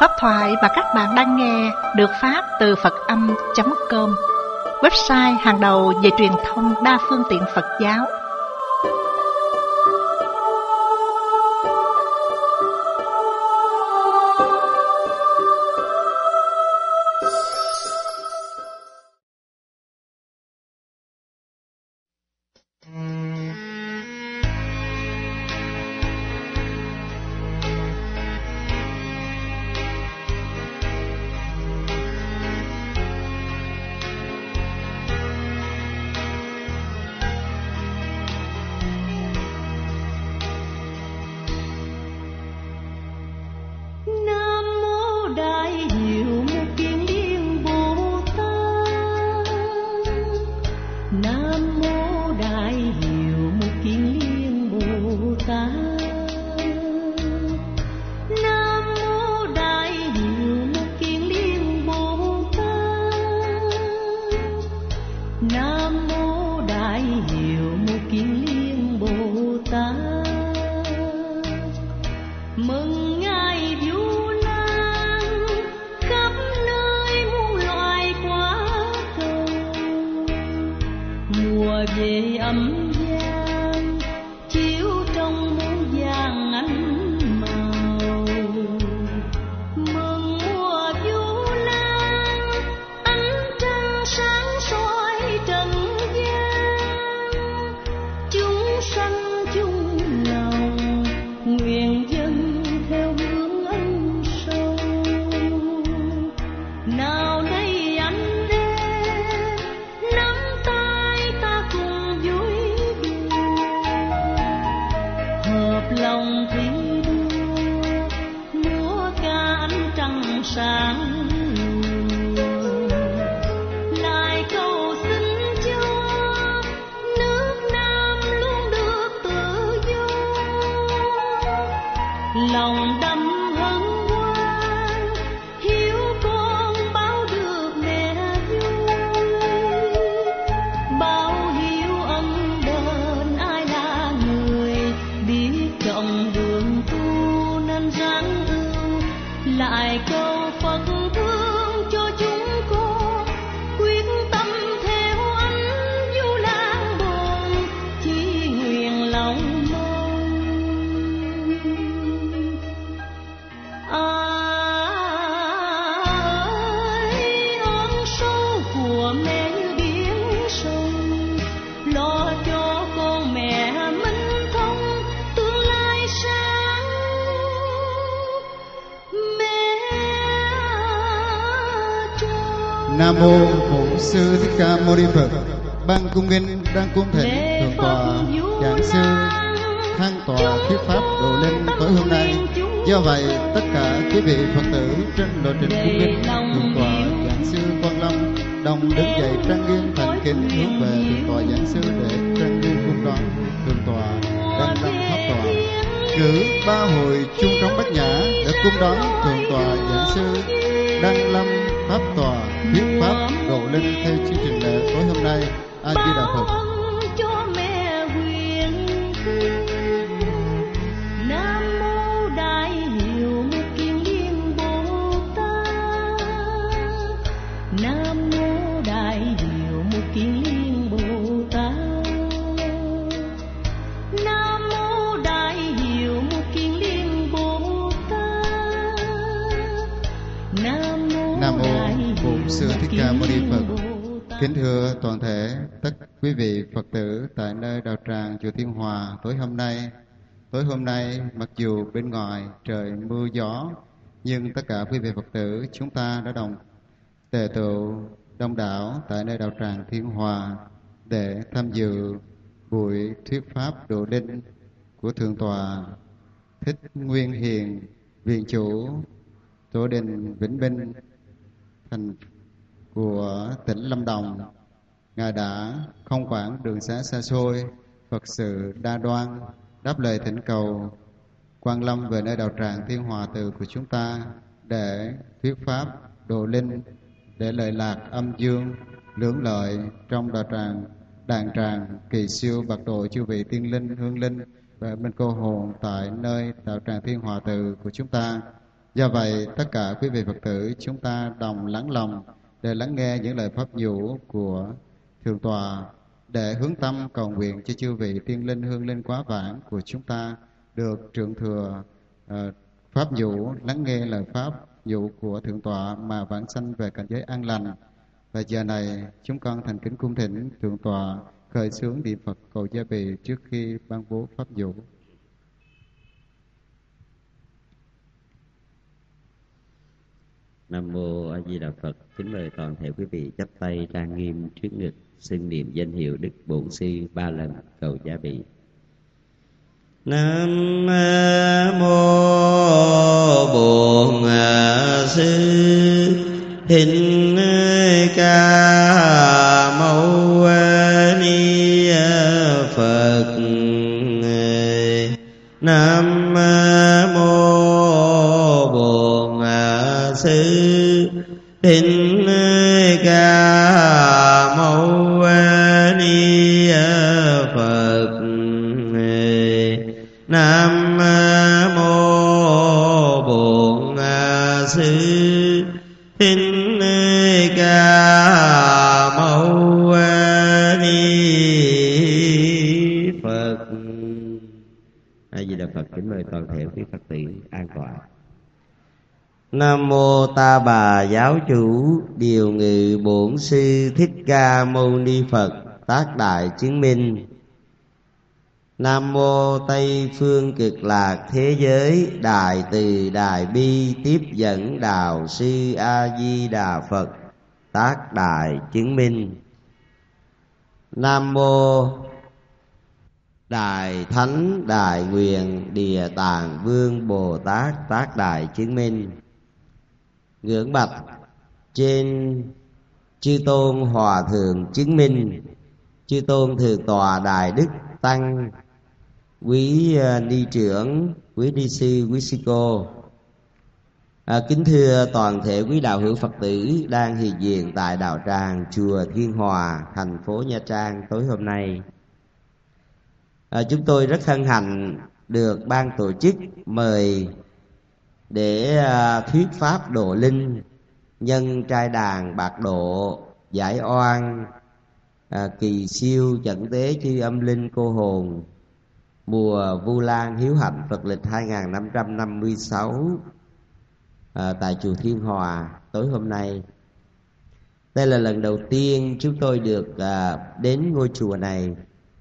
Pháp thoại mà các bạn đang nghe được phát từ Phật-âm.com, website hàng đầu về truyền thông đa phương tiện Phật giáo. Nam mô Bổn Sư Thích Ca Mâu Ni Phật. Ban cung nghênh đang cung thỉnh thượng tọa giảng sư thăng tọa thuyết pháp độ linh tối hôm nay. Do vậy tất cả quý vị Phật tử trên lộ trình cung nghênh thượng tọa giảng sư Quang Lâm đồng đứng dậy trang nghiêm thành kính hướng về thượng tọa giảng sư để trang nghiêm cung đón thượng tọa đang lâm pháp tọa. Cử ba hồi chuông trống bát nhã để cung đón thượng tọa giảng sư đang lâm pháp tọa thuyết pháp độ linh theo chương trình lễ tối hôm nay. A Di Đà Phật. Sư Thích Ca Mâu Ni Phật. Kính thưa toàn thể tất quý vị Phật tử tại nơi đạo tràng chùa Thiên Hòa tối hôm nay mặc dù bên ngoài trời mưa gió nhưng tất cả quý vị Phật tử chúng ta đã đồng tề tụ đông đảo tại nơi đạo tràng Thiên Hòa để tham dự buổi thuyết pháp độ linh của thượng tọa Thích Nguyên Hiền, viện chủ tổ đình Vĩnh Minh thành của tỉnh Lâm Đồng. Ngài đã không quản đường xá xa xôi, Phật sự đa đoan, đáp lời thỉnh cầu Quang Lâm về nơi đạo tràng Thiên Hòa Từ của chúng ta để thuyết pháp độ linh, để lợi lạc âm dương lưỡng lợi trong đàn tràng kỳ siêu bạc độ chư vị tiên linh, hương linh và minh cô hồn tại nơi đạo tràng Thiên Hòa Từ của chúng ta. Do vậy, tất cả quý vị Phật tử chúng ta đồng lắng lòng để lắng nghe những lời pháp nhũ của Thượng Tọa, để hướng tâm cầu nguyện cho chư vị tiên linh hương linh quá vãng của chúng ta được trượng thừa pháp nhũ, lắng nghe lời pháp nhũ của Thượng Tọa mà vãng sanh về cảnh giới an lành. Và giờ này chúng con thành kính cung thỉnh Thượng Tọa khởi xướng niệm Phật cầu gia bị trước khi ban bố pháp nhũ. Nam mô A Di Đà Phật. Kính mời toàn thể quý vị chắp tay trang nghiêm trước ngực, xưng niệm danh hiệu Đức Bổn Sư 3 lần cầu gia bị. Nam mô Bổn Sư Thích Ca Mâu Ni Phật. Nam mô Bổn Sư Thích Ca Mâu Ni Phật. Nam mô Bổn Sư Thích Ca Mâu Ni Phật. A Di Đà Phật. Kính mời toàn thể quý Phật tử an tọa. Nam mô Ta Bà Giáo Chủ Điều Ngự Bổn Sư Thích Ca Mâu Ni Phật. Tác Đại Chứng Minh. Nam mô Tây Phương Cực Lạc Thế Giới Đại Từ Đại Bi Tiếp Dẫn Đạo Sư A Di Đà Phật. Tác Đại Chứng Minh. Nam mô Đại Thánh Đại Nguyện Địa Tạng Vương Bồ Tát. Tác Đại Chứng Minh. Ngưỡng bạch trên chư tôn hòa thượng chứng minh, chư tôn Thượng Tọa Đại Đức Tăng, quý ni trưởng, quý ni sư, quý sư cô. Kính thưa toàn thể quý đạo hữu Phật tử đang hiện diện tại đạo tràng chùa Thiên Hòa, thành phố Nha Trang tối hôm nay. Chúng tôi rất hân hạnh được ban tổ chức mời để thuyết pháp độ linh nhân trai đàn bạc độ giải oan kỳ siêu chẩn tế chư âm linh cô hồn mùa Vu Lan Hiếu Hạnh Phật lịch 2556 tại chùa Thiên Hòa tối hôm nay. Đây là lần đầu tiên chúng tôi được đến ngôi chùa này,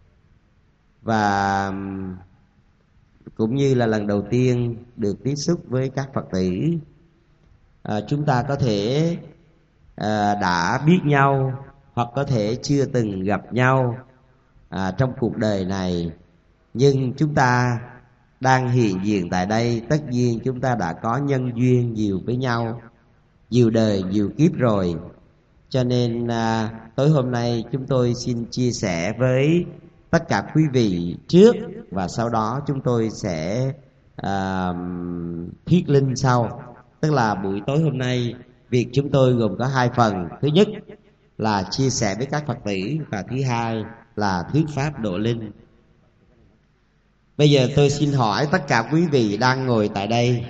và cũng như là lần đầu tiên được tiếp xúc với các Phật tử. Chúng ta có thể đã biết nhau hoặc có thể chưa từng gặp nhau trong cuộc đời này, nhưng chúng ta đang hiện diện tại đây. Tất nhiên chúng ta đã có nhân duyên nhiều với nhau, nhiều đời nhiều kiếp rồi. Cho nên tối hôm nay chúng tôi xin chia sẻ với tất cả quý vị trước, và sau đó chúng tôi sẽ thuyết linh sau. Tức là buổi tối hôm nay việc chúng tôi gồm có 2 phần. Thứ nhất là chia sẻ với các Phật tử, và thứ hai là thuyết pháp độ linh. Bây giờ tôi xin hỏi tất cả quý vị đang ngồi tại đây,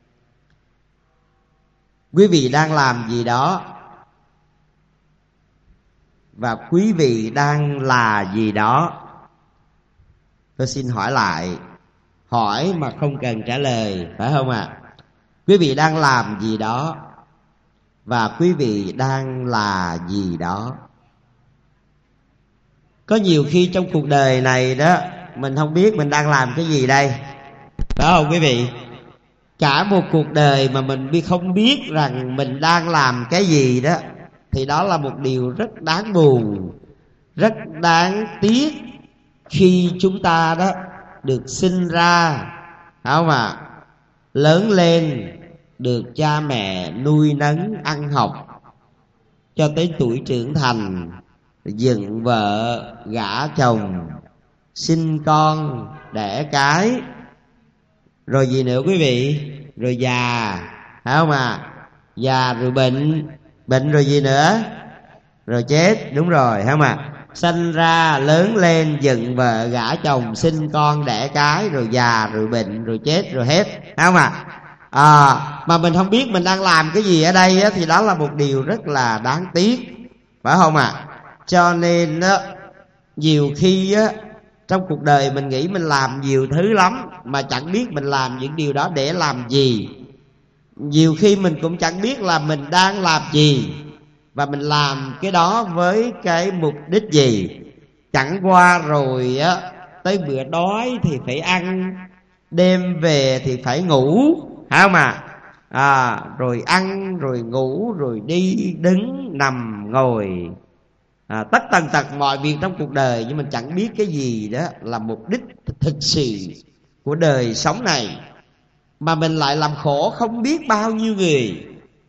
quý vị đang làm gì đó, và quý vị đang là gì đó? Tôi xin hỏi lại, hỏi mà không cần trả lời, phải không ạ? Quý vị đang làm gì đó, và quý vị đang là gì đó? Có nhiều khi trong cuộc đời này đó, mình không biết mình đang làm cái gì đây, phải không quý vị? Cả một cuộc đời mà mình không biết rằng mình đang làm cái gì đó, thì đó là một điều rất đáng buồn, rất đáng tiếc. Khi chúng ta đó được sinh ra, phải không ạ? Lớn lên, được cha mẹ nuôi nấng ăn học, cho tới tuổi trưởng thành, dựng vợ, gả chồng, sinh con, đẻ cái, rồi gì nữa quý vị? Rồi già, phải không ạ? Già rồi bệnh, bệnh rồi gì nữa? Rồi chết, đúng rồi, phải không ạ? Sanh ra, lớn lên, dựng vợ, gả chồng, sinh con, đẻ cái, rồi già, rồi bệnh, rồi chết, rồi hết, phải không ạ? Mà mình không biết mình đang làm cái gì ở đây á, thì đó là một điều rất là đáng tiếc, phải không ạ? Cho nên á, nhiều khi á, trong cuộc đời mình nghĩ mình làm nhiều thứ lắm, mà chẳng biết mình làm những điều đó để làm gì. Nhiều khi mình cũng chẳng biết là mình đang làm gì, và mình làm cái đó với cái mục đích gì. Chẳng qua rồi á, tới bữa đói thì phải ăn, đêm về thì phải ngủ, phải không ạ? Rồi ăn, rồi ngủ, rồi đi, đứng, nằm, ngồi, tất tần tật mọi việc trong cuộc đời. Nhưng mình chẳng biết cái gì đó là mục đích thực sự của đời sống này, mà mình lại làm khổ không biết bao nhiêu người,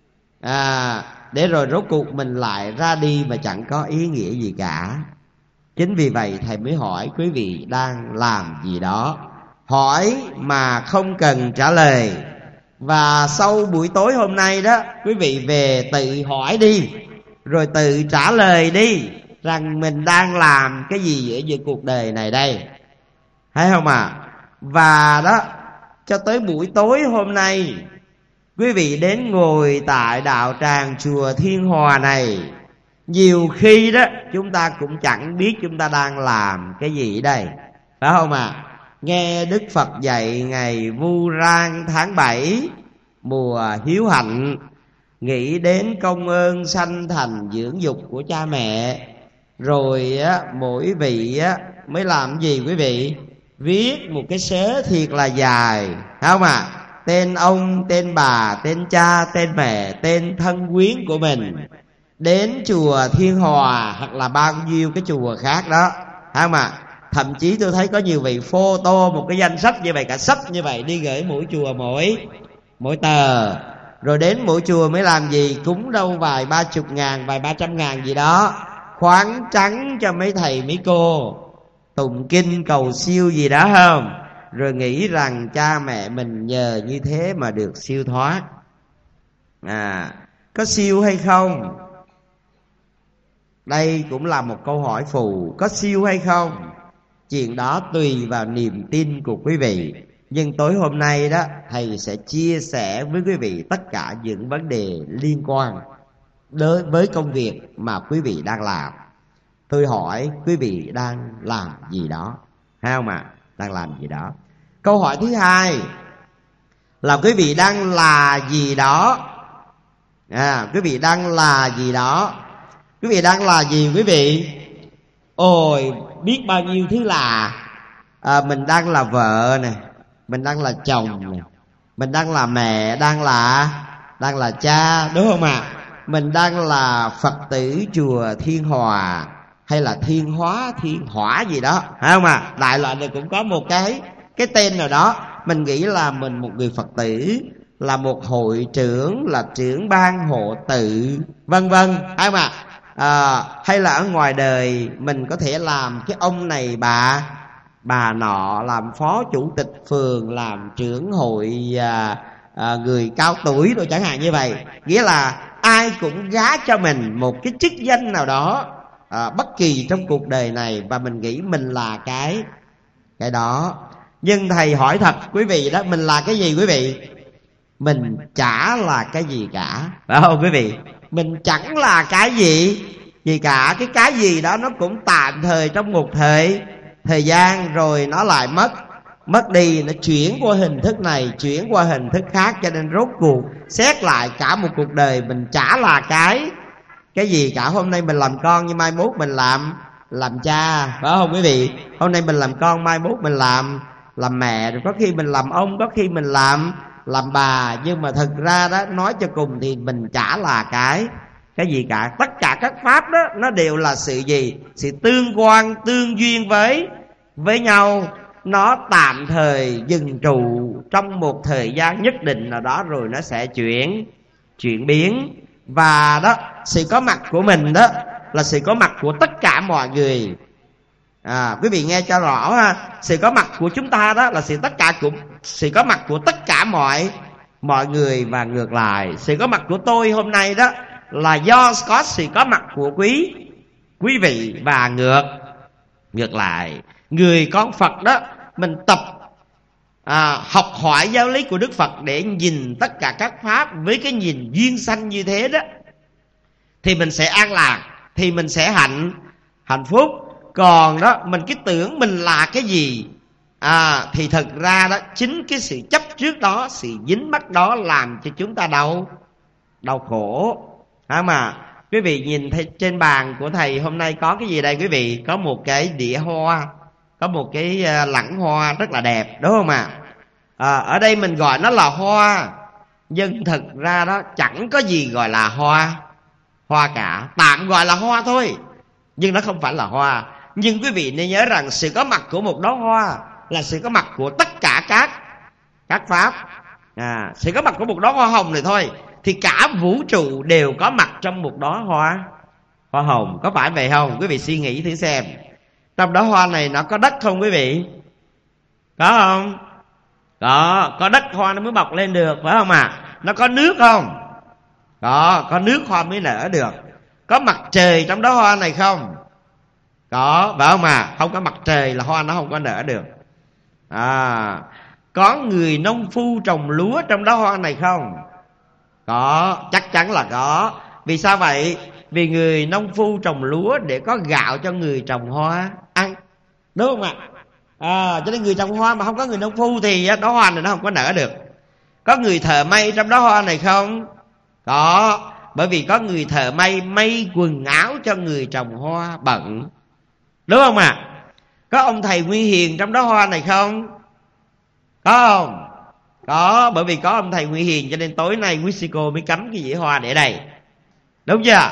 để rồi rốt cuộc mình lại ra đi mà chẳng có ý nghĩa gì cả. Chính vì vậy thầy mới hỏi quý vị đang làm gì đó. Hỏi mà không cần trả lời. Và sau buổi tối hôm nay đó, quý vị về tự hỏi đi, rồi tự trả lời đi, rằng mình đang làm cái gì ở giữa cuộc đời này đây, thấy không ạ? Và đó, cho tới buổi tối hôm nay, quý vị đến ngồi tại đạo tràng chùa Thiên Hòa này, nhiều khi đó chúng ta cũng chẳng biết chúng ta đang làm cái gì đây, phải không ạ? Nghe Đức Phật dạy ngày Vu Lan tháng 7 mùa hiếu hạnh, nghĩ đến công ơn sanh thành dưỡng dục của cha mẹ, rồi á, mỗi vị á, mới làm gì quý vị? Viết một cái sớ thiệt là dài, phải không ạ? Tên ông, tên bà, tên cha, tên mẹ, tên thân quyến của mình, đến chùa Thiên Hòa hoặc là bao nhiêu cái chùa khác đó, phải không ạ? Thậm chí tôi thấy có nhiều vị photo một cái danh sách như vậy, cả sách như vậy, đi gửi mỗi chùa mỗi tờ. Rồi đến mỗi chùa mới làm gì? Cúng đâu vài 30 ngàn, vài 300 ngàn gì đó, khoáng trắng cho mấy thầy mấy cô, tụng kinh cầu siêu gì đó không? Rồi nghĩ rằng cha mẹ mình nhờ như thế mà được siêu thoát. Có siêu hay không? Đây cũng là một câu hỏi phù. Có siêu hay không? Chuyện đó tùy vào niềm tin của quý vị. Nhưng tối hôm nay đó, thầy sẽ chia sẻ với quý vị tất cả những vấn đề liên quan đối với công việc mà quý vị đang làm. Tôi hỏi quý vị đang làm gì đó, thấy không ạ? Đang làm gì đó. Câu hỏi thứ hai là quý vị đang là gì đó. Quý vị đang là gì đó. Quý vị đang là gì quý vị? Ôi, biết bao nhiêu thứ là. Mình đang là vợ nè, mình đang là chồng nè, mình đang là mẹ, đang là cha, đúng không ạ? Mình đang là Phật tử chùa Thiên Hòa, hay là Thiên Hóa, Thiên Hỏa gì đó, phải không ạ? Đại loại này cũng có một cái tên nào đó. Mình nghĩ là mình một người Phật tử, là một hội trưởng, là trưởng ban hộ tự, vân vân, phải không ạ? Hay là ở ngoài đời mình có thể làm cái ông này bà nọ, làm phó chủ tịch phường, làm trưởng hội người cao tuổi rồi chẳng hạn như vậy. Nghĩa là ai cũng gá cho mình một cái chức danh nào đó bất kỳ trong cuộc đời này, và mình nghĩ mình là cái đó. Nhưng thầy hỏi thật quý vị đó, mình là cái gì quý vị? Mình chả là cái gì cả, phải không quý vị? Mình chẳng là cái gì cả. Cái gì đó nó cũng tạm thời trong một thời gian, rồi nó lại mất đi, nó chuyển qua hình thức này, chuyển qua hình thức khác. Cho nên rốt cuộc xét lại cả một cuộc đời mình chả là cái gì cả. Hôm nay mình làm con, nhưng mai mốt mình làm cha, phải không quý vị? Hôm nay mình làm con, mai mốt mình làm mẹ, rồi có khi mình làm ông, có khi mình làm bà. Nhưng mà thực ra đó, nói cho cùng thì mình chả là cái gì cả. Tất cả các pháp đó nó đều là sự gì? Sự tương quan, tương duyên với nhau. Nó tạm thời dừng trụ trong một thời gian nhất định nào đó, rồi nó sẽ chuyển biến. Và đó, sự có mặt của mình đó là sự có mặt của tất cả mọi người. Quý vị nghe cho rõ ha. Sự có mặt của chúng ta đó là sự có mặt của tất cả mọi người, và ngược lại. Sự có mặt của tôi hôm nay đó là do có sự có mặt của quý vị, và ngược lại. Người con Phật đó, mình tập học hỏi giáo lý của Đức Phật để nhìn tất cả các pháp với cái nhìn duyên sanh như thế đó, thì mình sẽ an lạc, thì mình sẽ hạnh phúc. Còn đó mình cứ tưởng mình là cái gì, thì thật ra đó chính cái sự chấp trước đó, sự dính mắc đó làm cho chúng ta đau khổ. Mà quý vị nhìn thấy trên bàn của thầy hôm nay có cái gì đây quý vị? Có một cái đĩa hoa, có một cái lẵng hoa rất là đẹp, đúng không ạ? Ở đây mình gọi nó là hoa, nhưng thực ra đó chẳng có gì gọi là hoa cả, tạm gọi là hoa thôi, nhưng nó không phải là hoa. Nhưng quý vị nên nhớ rằng sự có mặt của một đóa hoa là sự có mặt của tất cả các pháp. Sự có mặt của một đóa hoa hồng này thôi thì cả vũ trụ đều có mặt trong một đóa hoa hồng. Có phải vậy không? Quý vị suy nghĩ thử xem. Trong đóa hoa này nó có đất không quý vị? Có không? Có đất hoa nó mới mọc lên được, phải không ạ? Nó có nước không? Có nước hoa mới nở được. Có mặt trời trong đóa hoa này không? Có, phải không ạ? Không có mặt trời là hoa nó không có nở được. Có người nông phu trồng lúa trong đóa hoa này không? Có, chắc chắn là có. Vì sao vậy? Vì người nông phu trồng lúa để có gạo cho người trồng hoa ăn, đúng không ạ? Cho nên người trồng hoa mà không có người nông phu thì đóa hoa này nó không có nở được. Có người thợ may trong đóa hoa này không? Có, bởi vì có người thợ may quần áo cho người trồng hoa bận, đúng không ạ? Có ông thầy Nguyên Hiền trong đóa hoa này không? Có không? Có, bởi vì có ông thầy Nguyên Hiền cho nên tối nay quý sư cô mới cắm cái dĩa hoa để đây, đúng chưa?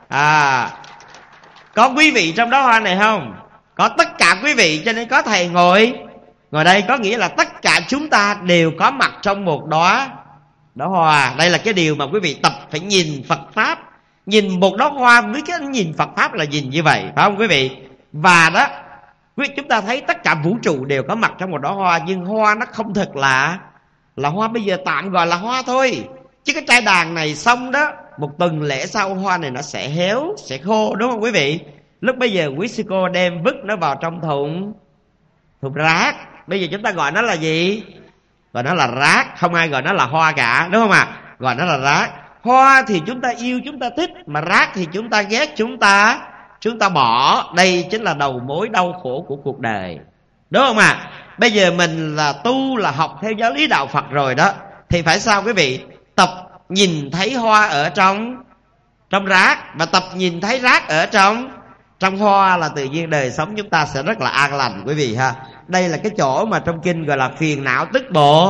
Có quý vị trong đóa hoa này không? Có tất cả quý vị, cho nên có thầy ngồi đây, có nghĩa là tất cả chúng ta đều có mặt trong một đóa hoa. Đây là cái điều mà quý vị tập phải nhìn Phật Pháp. Nhìn một đóa hoa với cái nhìn Phật Pháp là nhìn như vậy, phải không quý vị? Và đó, chúng ta thấy tất cả vũ trụ đều có mặt trong một đóa hoa, nhưng hoa nó không thực là hoa, bây giờ tạm gọi là hoa thôi. Chứ cái trai đàn này xong đó, một tuần lễ sau hoa này nó sẽ héo, sẽ khô, đúng không quý vị? Lúc bây giờ quý sư cô đem vứt nó vào trong thùng rác. Bây giờ chúng ta gọi nó là gì? Gọi nó là rác, không ai gọi nó là hoa cả, đúng không ạ? Gọi nó là rác. Hoa thì chúng ta yêu, chúng ta thích, mà rác thì chúng ta ghét, chúng ta bỏ. Đây chính là đầu mối đau khổ của cuộc đời, đúng không ạ? Bây giờ mình là tu, là học theo giáo lý đạo Phật rồi đó, thì phải sao quý vị? Tập nhìn thấy hoa ở trong rác, và tập nhìn thấy rác ở trong hoa, là tự nhiên đời sống chúng ta sẽ rất là an lành quý vị ha. Đây là cái chỗ mà trong kinh gọi là phiền não tức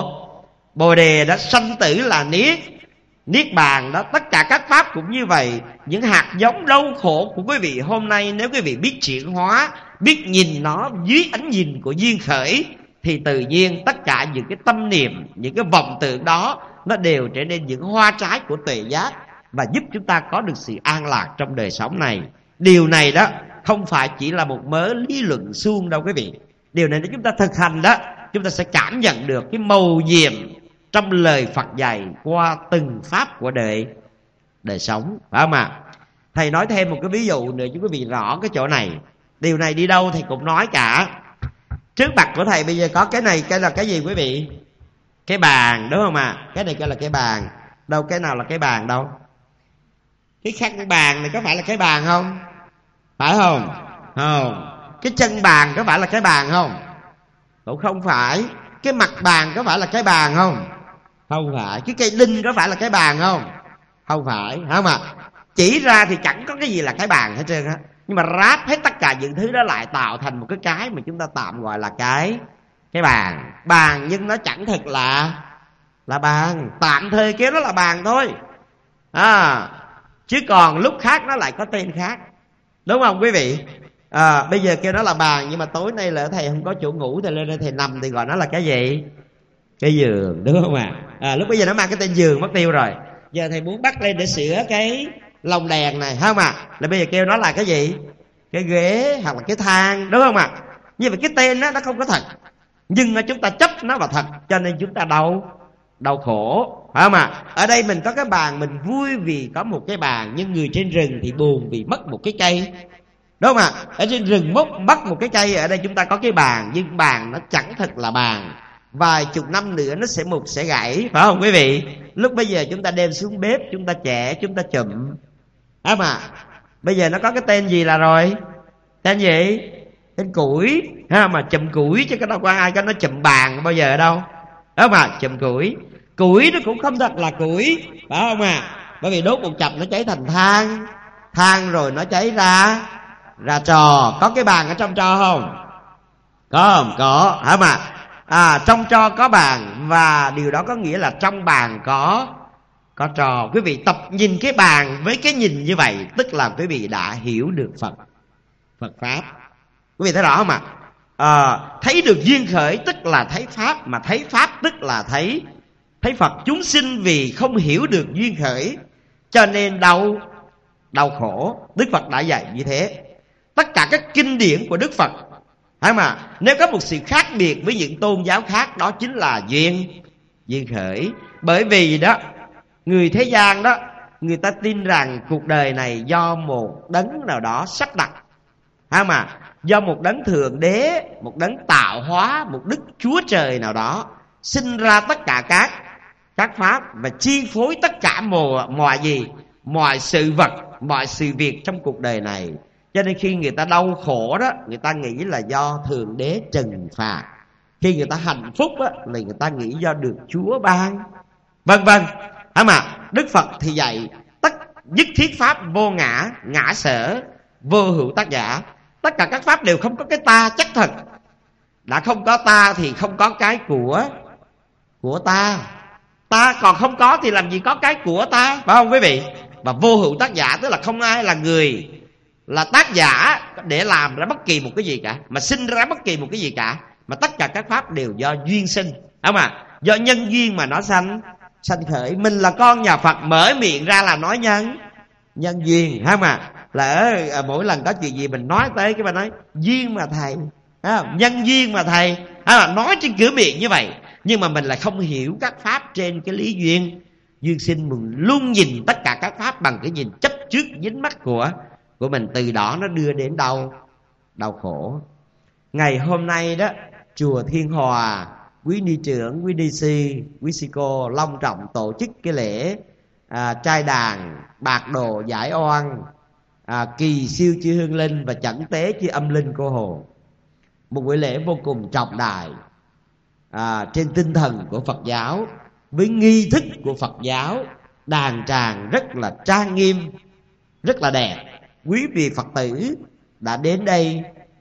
bồ đề đó, sanh tử là niết bàn đó. Tất cả các pháp cũng như vậy. Những hạt giống đau khổ của quý vị hôm nay, nếu quý vị biết chuyển hóa, biết nhìn nó dưới ánh nhìn của duyên khởi, thì tự nhiên tất cả những cái tâm niệm, những cái vọng tưởng đó, nó đều trở nên những hoa trái của tuệ giác, và giúp chúng ta có được sự an lạc trong đời sống này. Điều này đó không phải chỉ là một mớ lý luận suông đâu quý vị. Điều này nếu chúng ta thực hành đó, chúng ta sẽ cảm nhận được cái mầu nhiệm trong lời Phật dạy qua từng pháp của đời sống, phải không ạ? Thầy nói thêm một cái ví dụ nữa cho quý vị rõ cái chỗ này. Điều này đi đâu thầy cũng nói cả. Trước mặt của thầy bây giờ có cái này, cái là cái gì quý vị? Cái bàn, đúng không ạ? Cái này cái là cái bàn. Đâu, cái nào là cái bàn đâu? Cái khăn bàn này có phải là cái bàn không? Phải không? Không. Cái chân bàn có phải là cái bàn không? Cũng không phải. Cái mặt bàn có phải là cái bàn không? Không phải. Cái cây đinh có phải là cái bàn không? Không phải, phải không ạ? Chỉ ra thì chẳng có cái gì là cái bàn hết trơn á. Nhưng mà ráp hết tất cả những thứ đó lại tạo thành một cái mà chúng ta tạm gọi là cái bàn. Bàn nhưng nó chẳng thực là bàn. Tạm thời kêu nó là bàn thôi. Chứ còn lúc khác nó lại có tên khác, đúng không quý vị? Bây giờ kêu nó là bàn, nhưng mà tối nay là thầy không có chỗ ngủ, thầy lên đây thầy nằm thì gọi nó là cái gì? Cái giường, đúng không ạ? Lúc bây giờ nó mang cái tên giường mất tiêu rồi. Giờ thầy muốn bắt lên để sửa cái lồng đèn này, không ạ? Là bây giờ kêu nó là cái gì? Cái ghế hoặc là cái thang, đúng không ạ? Như vậy cái tên đó nó không có thật, nhưng mà chúng ta chấp nó vào thật, cho nên chúng ta đau khổ, phải không ạ? Ở đây mình có cái bàn, mình vui vì có một cái bàn, nhưng người trên rừng thì buồn vì mất một cái cây, đúng không ạ? Ở trên rừng mất một cái cây, ở đây chúng ta có cái bàn, nhưng bàn nó chẳng thật là bàn. vài chục năm nữa nó sẽ mục sẽ gãy, phải không quý vị? Lúc bây giờ chúng ta đem xuống bếp, chúng ta chẻ, chúng ta chụm. Mà bây giờ nó có cái tên gì là rồi? Tên gì? Tên củi. Mà chùm củi chứ có đâu có ai có nó chùm bàn bao giờ đâu. Mà chùm củi. Củi nó cũng không thật là củi, phải không bởi vì đốt một chập nó cháy thành than, than rồi nó cháy ra tro. Có cái bàn ở trong tro không? Có không? Có. Trong tro có bàn, và điều đó có nghĩa là trong bàn có trò. Quý vị tập nhìn cái bàn với cái nhìn như vậy, tức là quý vị đã hiểu được Phật Pháp. Quý vị thấy rõ không thấy được duyên khởi tức là thấy Pháp, mà thấy Pháp tức là thấy Phật. Chúng sinh vì không hiểu được duyên khởi cho nên đau khổ. Đức Phật đã dạy như thế. Tất cả các kinh điển của Đức Phật, nếu có một sự khác biệt với những tôn giáo khác, đó chính là duyên khởi. Bởi vì đó, người thế gian đó, người ta tin rằng cuộc đời này do một đấng nào đó sắp đặt, do một đấng thượng đế, một đấng tạo hóa, một đức Chúa Trời nào đó sinh ra tất cả các pháp và chi phối tất cả mọi sự vật, mọi sự việc trong cuộc đời này. Cho nên khi người ta đau khổ đó, người ta nghĩ là do thượng đế trừng phạt. Khi người ta hạnh phúc đó, là người ta nghĩ do được Chúa ban, vân vân. Đức Phật thì dạy nhất thiết pháp vô ngã, ngã sở, vô hữu tác giả. Tất cả các pháp đều không có cái ta chắc thật. Đã không có ta thì không có cái của ta. Ta còn không có thì làm gì có cái của ta, phải không quý vị? Và vô hữu tác giả tức là không ai là người, là tác giả để làm ra bất kỳ một cái gì cả, mà sinh ra bất kỳ một cái gì cả. Mà tất cả các pháp đều do duyên sinh, do nhân duyên mà nó sanh khởi. Mình là con nhà Phật, mở miệng ra là nói nhân duyên, là mỗi lần có chuyện gì mình nói tới cái bà nói duyên mà thầy, nhân duyên mà thầy, nói trên cửa miệng như vậy. Nhưng mà mình lại không hiểu các pháp trên cái lý duyên sinh. Mình luôn nhìn tất cả các pháp bằng cái nhìn chấp trước dính mắc của mình. Từ đó nó đưa đến đau khổ. Ngày hôm nay đó, chùa Thiên Hòa, quý ni trưởng, quý ni sư, quý sư cô long trọng tổ chức cái lễ trai đàn bạc đồ giải oan, kỳ siêu chư hương linh và chẩn tế chư âm linh cô Hồ. Một buổi lễ vô cùng trọng đại, trên tinh thần của Phật giáo, với nghi thức của Phật giáo, đàn tràng rất là trang nghiêm, rất là đẹp. Quý vị Phật tử đã đến đây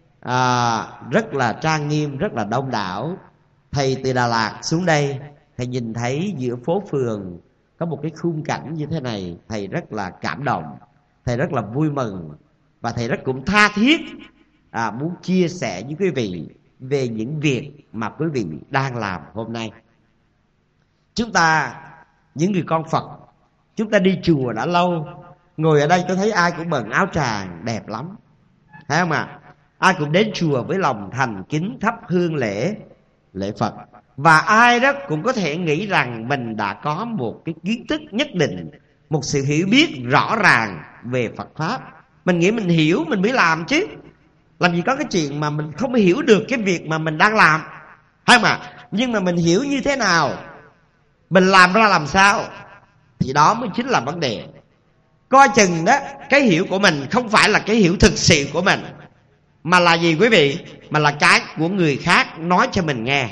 rất là trang nghiêm, rất là đông đảo. Thầy từ Đà Lạt xuống đây, thầy nhìn thấy giữa phố phường có một cái khung cảnh như thế này, thầy rất là cảm động, thầy rất là vui mừng, và thầy rất cũng tha thiết muốn chia sẻ với quý vị về những việc mà quý vị đang làm hôm nay. Chúng ta, những người con Phật, chúng ta đi chùa đã lâu, ngồi ở đây tôi thấy ai cũng bận áo tràng đẹp lắm, thấy không ạ? Ai cũng đến chùa với lòng thành kính thắp hương lễ Phật. Và ai đó cũng có thể nghĩ rằng mình đã có một cái kiến thức nhất định, một sự hiểu biết rõ ràng về Phật Pháp. Mình nghĩ mình hiểu mình mới làm chứ, làm gì có cái chuyện mà mình không hiểu được cái việc mà mình đang làm, hay mà. Nhưng mà mình hiểu như thế nào, mình làm ra làm sao, thì đó mới chính là vấn đề. Coi chừng đó, cái hiểu của mình không phải là cái hiểu thực sự của mình, mà là gì quý vị? Mà là cái của người khác nói cho mình nghe.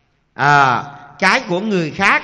Cái của người khác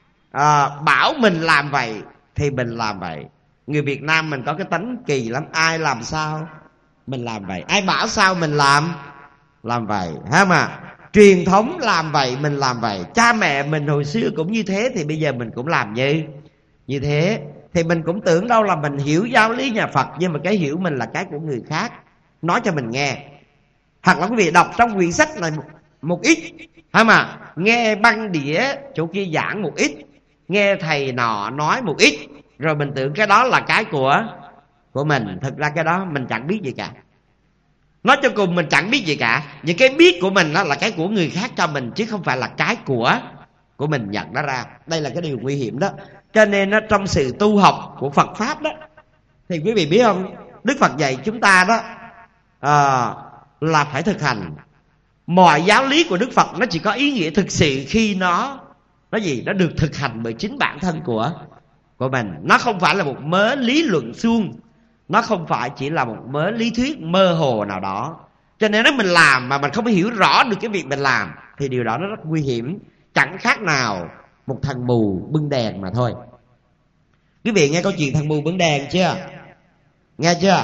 bảo mình làm vậy thì mình làm vậy. Người Việt Nam mình có cái tánh kỳ lắm, ai làm sao mình làm vậy, ai bảo sao mình làm vậy, ha mà. Truyền thống làm vậy mình làm vậy, cha mẹ mình hồi xưa cũng như thế, thì bây giờ mình cũng làm như thế. Thì mình cũng tưởng đâu là mình hiểu giáo lý nhà Phật, nhưng mà cái hiểu mình là cái của người khác nói cho mình nghe. Hoặc là quý vị đọc trong quyển sách này một ít, hay mà nghe băng đĩa chỗ kia giảng một ít, nghe thầy nọ nói một ít, rồi mình tưởng cái đó là cái của mình. Thực ra cái đó mình chẳng biết gì cả. Nói cho cùng mình chẳng biết gì cả. Những cái biết của mình đó là cái của người khác cho mình, chứ không phải là cái của mình nhận nó ra. Đây là cái điều nguy hiểm đó. Cho nên đó, trong sự tu học của Phật Pháp đó, thì quý vị biết không, Đức Phật dạy chúng ta đó là phải thực hành. Mọi giáo lý của Đức Phật nó chỉ có ý nghĩa thực sự khi nó được thực hành bởi chính bản thân của mình. Nó không phải là một mớ lý luận suông, nó không phải chỉ là một mớ lý thuyết mơ hồ nào đó. Cho nên nếu mình làm mà mình không hiểu rõ được cái việc mình làm thì điều đó nó rất nguy hiểm, chẳng khác nào một thằng mù bưng đèn mà thôi. Quý vị nghe câu chuyện thằng mù bưng đèn chưa? Nghe chưa?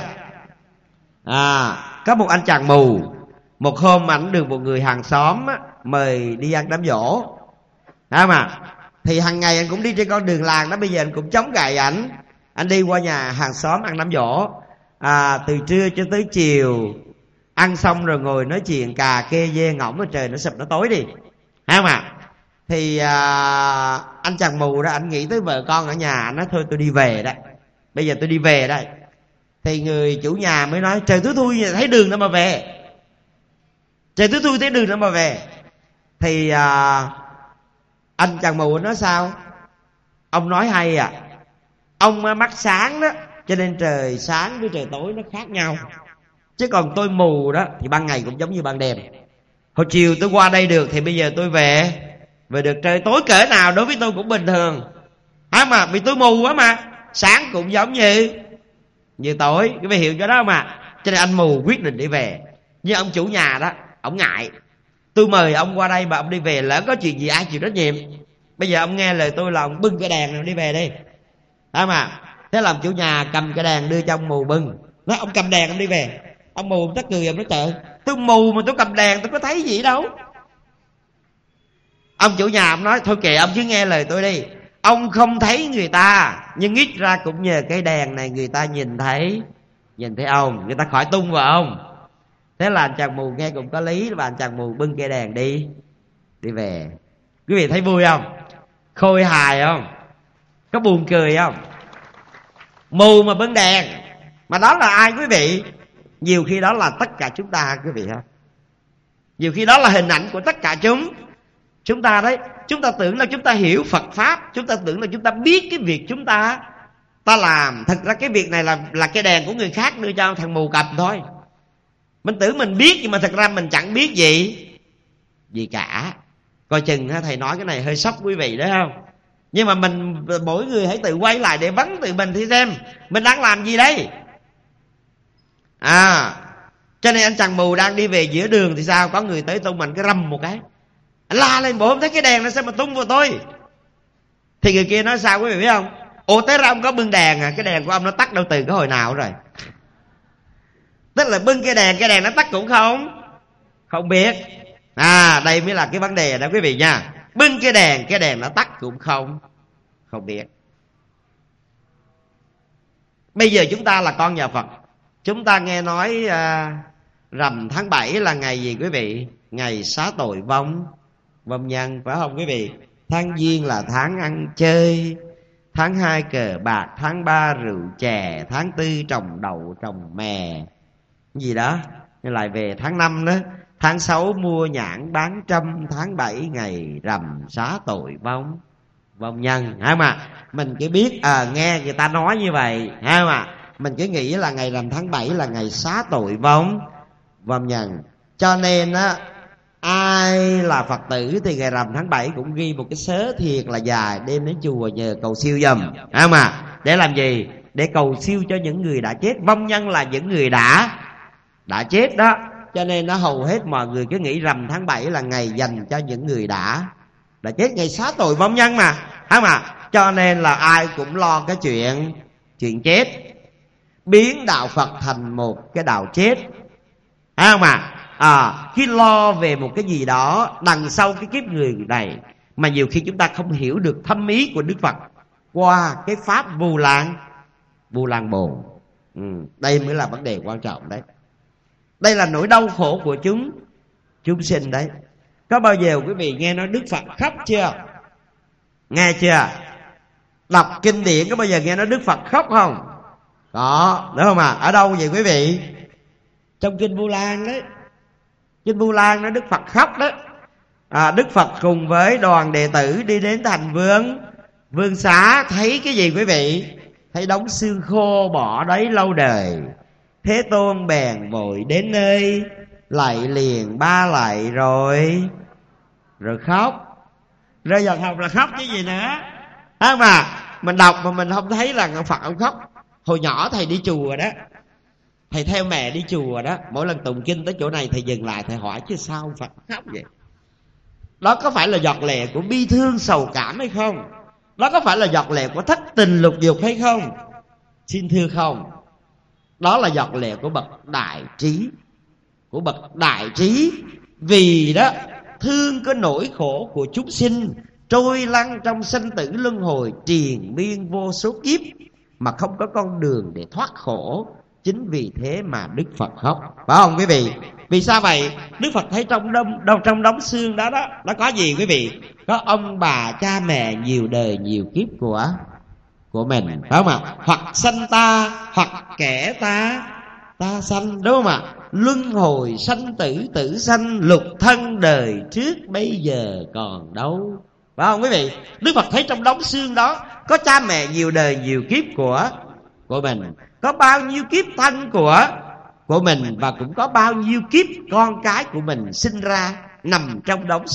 Có một anh chàng mù, một hôm ảnh được một người hàng xóm mời đi ăn đám giỗ, thì hàng ngày anh cũng đi trên con đường làng đó. Bây giờ anh cũng chống gậy anh đi qua nhà hàng xóm ăn đám giỗ, từ trưa cho tới chiều, ăn xong rồi ngồi nói chuyện cà kê dê ngỗng rồi trời nó sụp nó tối đi, thì anh chàng mù đó, anh nghĩ tới vợ con ở nhà, anh nói thôi tôi đi về đây, bây giờ tôi đi về đây. Thì người chủ nhà mới nói trời tối thui thấy đường đâu mà về, trời tối thui thấy đường đâu mà về. Thì anh chàng mù nói sao? Ông nói hay ông mắt sáng đó, cho nên trời sáng với trời tối nó khác nhau. Chứ còn tôi mù đó thì ban ngày cũng giống như ban đêm. Hồi chiều tôi qua đây được thì bây giờ tôi về được trời tối cỡ nào đối với tôi cũng bình thường. Mà vì tôi mù quá mà, sáng cũng giống như tối. Quý vị hiểu cho đó mà. Cho nên anh mù quyết định đi về. Nhưng ông chủ nhà đó, ông ngại. Tôi mời ông qua đây mà ông đi về, lỡ có chuyện gì ai chịu trách nhiệm. Bây giờ ông nghe lời tôi là ông bưng cái đèn rồi đi về đi. Thế là ông chủ nhà cầm cái đèn đưa cho ông mù bưng. Nói ông cầm đèn ông đi về. Ông mù ông tất cười, ông nói trời, tôi mù mà tôi cầm đèn tôi có thấy gì đâu. Ông chủ nhà ông nói thôi kệ ông chứ nghe lời tôi đi. Ông không thấy người ta, nhưng ít ra cũng nhờ cái đèn này người ta nhìn thấy ông, người ta khỏi tung vào ông. Thế là anh chàng mù nghe cũng có lý, và anh chàng mù bưng cây đèn đi về. Quý vị thấy vui không? Khôi hài không? Có buồn cười không? Mù mà bưng đèn. Mà đó là ai quý vị? Nhiều khi đó là tất cả chúng ta quý vị ha. Nhiều khi đó là hình ảnh của tất cả chúng ta đấy. Chúng ta tưởng là chúng ta hiểu Phật Pháp, chúng ta tưởng là chúng ta biết cái việc chúng ta làm. Thật ra cái việc này là cái đèn của người khác đưa cho thằng mù cầm thôi. Mình tưởng mình biết nhưng mà thật ra mình chẳng biết gì cả. Coi chừng thầy nói cái này hơi sốc quý vị đấy không? Nhưng mà mỗi người hãy tự quay lại để vấn tự mình thì xem mình đang làm gì đấy. Cho nên anh chàng mù đang đi về giữa đường thì sao? Có người tới tung mình cái rầm một cái. Anh la lên, bộ không thấy cái đèn này sao mà tung vào tôi? Thì người kia nói sao quý vị biết không? Ủa tới ra ông có bưng đèn cái đèn của ông nó tắt đâu từ cái hồi nào rồi. Tức là bưng cái đèn nó tắt cũng không biết. Đây mới là cái vấn đề đó quý vị nha. Bưng cái đèn nó tắt cũng không biết. Bây giờ chúng ta là con nhà Phật, chúng ta nghe nói rằm tháng 7 là ngày gì quý vị? Ngày xá tội vong nhân, phải không quý vị? Tháng Giêng là tháng ăn chơi, tháng 2 cờ bạc, tháng 3 rượu chè, tháng 4 trồng đậu trồng mè gì đó. Lại về tháng 5 đó, tháng 6 mua nhãn bán trăm, tháng 7 ngày rằm xá tội vong nhân. Mình cứ biết nghe người ta nói như vậy, mình cứ nghĩ là ngày rằm tháng 7 là ngày xá tội vong nhân. Cho nên ai là Phật tử thì ngày rằm tháng 7 cũng ghi một cái sớ thiệt là dài, đem đến chùa nhờ cầu siêu giùm. Để làm gì? Để cầu siêu cho những người đã chết. Vong nhân là những người đã chết đó. Cho nên hầu hết mọi người cứ nghĩ rằm tháng 7 là ngày dành cho những người đã chết, ngày xá tội vong nhân mà. Cho nên là ai cũng lo cái chuyện chết, biến đạo Phật thành một cái đạo chết. Khi lo về một cái gì đó đằng sau cái kiếp người này, mà nhiều khi chúng ta không hiểu được thâm ý của Đức Phật qua cái pháp Vu Lan Bồn. Đây mới là vấn đề quan trọng đấy. Đây là nỗi đau khổ của chúng sinh đấy. Có bao giờ quý vị nghe nói Đức Phật khóc chưa? Nghe chưa? Đọc kinh điển có bao giờ nghe nói Đức Phật khóc không? Có, đúng không Ở đâu vậy quý vị? Trong kinh Vu Lan đấy. Kinh Vu Lan nói Đức Phật khóc đó. Đức Phật cùng với đoàn đệ tử đi đến thành Vương Xá, thấy cái gì quý vị? Thấy đống xương khô bỏ đấy lâu đời. Thế Tôn bèn vội đến nơi lạy liền 3 lạy rồi khóc. Rơi vào hồng là khóc chứ gì nữa. Mà mình đọc mà mình không thấy là Phật ông khóc. Hồi nhỏ thầy đi chùa đó, thầy theo mẹ đi chùa đó, mỗi lần tụng kinh tới chỗ này thầy dừng lại, thầy hỏi chứ sao ông Phật khóc vậy? Đó có phải là giọt lệ của bi thương sầu cảm hay không? Đó có phải là giọt lệ của thất tình lục dục hay không? Xin thưa không. Đó là giọt lệ của bậc đại trí. Của bậc đại trí. Vì đó thương cái nỗi khổ của chúng sinh trôi lăn trong sanh tử luân hồi triền miên vô số kiếp mà không có con đường để thoát khổ. Chính vì thế mà Đức Phật khóc, phải không quý vị? Vì sao vậy? Đức Phật thấy trong đống xương đó nó có gì quý vị? Có ông bà cha mẹ nhiều đời nhiều kiếp của mình, phải không ạ? Hoặc sanh ta, hoặc kẻ ta sanh, đúng không ạ? Luân hồi sanh tử, tử sanh, lục thân đời trước bây giờ còn đâu, phải không quý vị? Đức Phật thấy trong đống xương đó có cha mẹ nhiều đời nhiều kiếp của mình, có bao nhiêu kiếp thân của mình, và cũng có bao nhiêu kiếp con cái của mình sinh ra nằm trong đống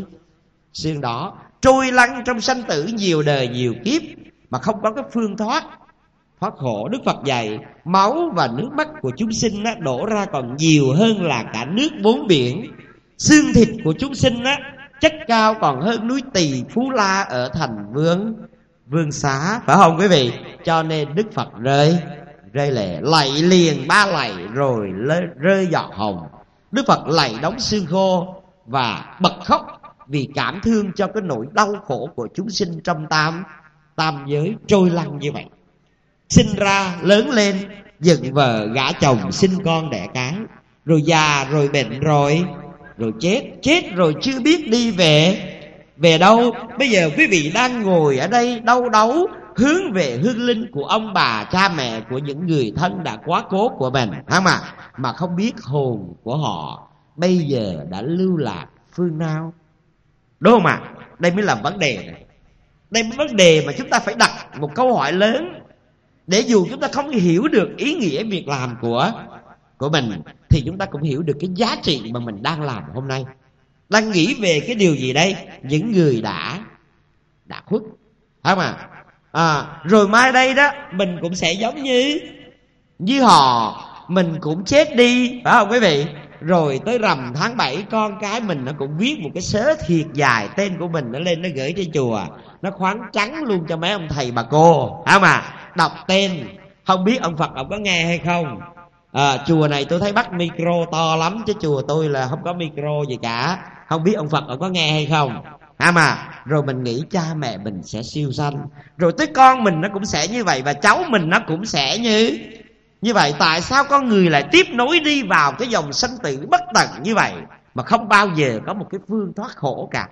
xương đó, trôi lăn trong sanh tử nhiều đời nhiều kiếp mà không có cái phương thoát khổ. Đức Phật dạy máu và nước mắt của chúng sinh đổ ra còn nhiều hơn là cả nước bốn biển. Xương thịt của chúng sinh chất cao còn hơn núi Tỳ Phú La ở thành Vương Xá, phải không quý vị? Cho nên Đức Phật rơi lệ, lạy liền 3 lạy rồi rơi giọt hồng. Đức Phật lạy đống xương khô và bật khóc vì cảm thương cho cái nỗi đau khổ của chúng sinh trong tam giới trôi lăn như vậy. Sinh ra lớn lên, dựng vợ gả chồng, sinh con đẻ cái, rồi già rồi bệnh rồi chết rồi chưa biết đi về đâu. Bây giờ quý vị đang ngồi ở đây đau đáu hướng về hương linh của ông bà cha mẹ, của những người thân đã quá cố của mình, mà không biết hồn của họ bây giờ đã lưu lạc phương nào, đúng không ạ? Đây mới là vấn đề này. Đây mới vấn đề mà chúng ta phải đặt một câu hỏi lớn. Để dù chúng ta không hiểu được ý nghĩa việc làm của mình, thì chúng ta cũng hiểu được cái giá trị mà mình đang làm hôm nay. Đang nghĩ về cái điều gì đây? Những người đã khuất, phải không ạ? Rồi mai đây đó mình cũng sẽ giống như họ, mình cũng chết đi, phải không quý vị? Rồi tới rằm tháng 7 con cái mình nó cũng viết một cái sớ thiệt dài tên của mình, nó lên nó gửi trên chùa, nó khoáng trắng luôn cho mấy ông thầy bà cô, phải không ạ? Đọc tên, không biết ông Phật ông có nghe hay không. Chùa này tôi thấy bắt micro to lắm, chứ chùa tôi là không có micro gì cả. Không biết ông Phật ông có nghe hay không. Rồi mình nghĩ cha mẹ mình sẽ siêu sanh, rồi tới con mình nó cũng sẽ như vậy, và cháu mình nó cũng sẽ như vậy. Tại sao con người lại tiếp nối đi vào cái dòng sanh tử bất tận như vậy mà không bao giờ có một cái phương thoát khổ cả?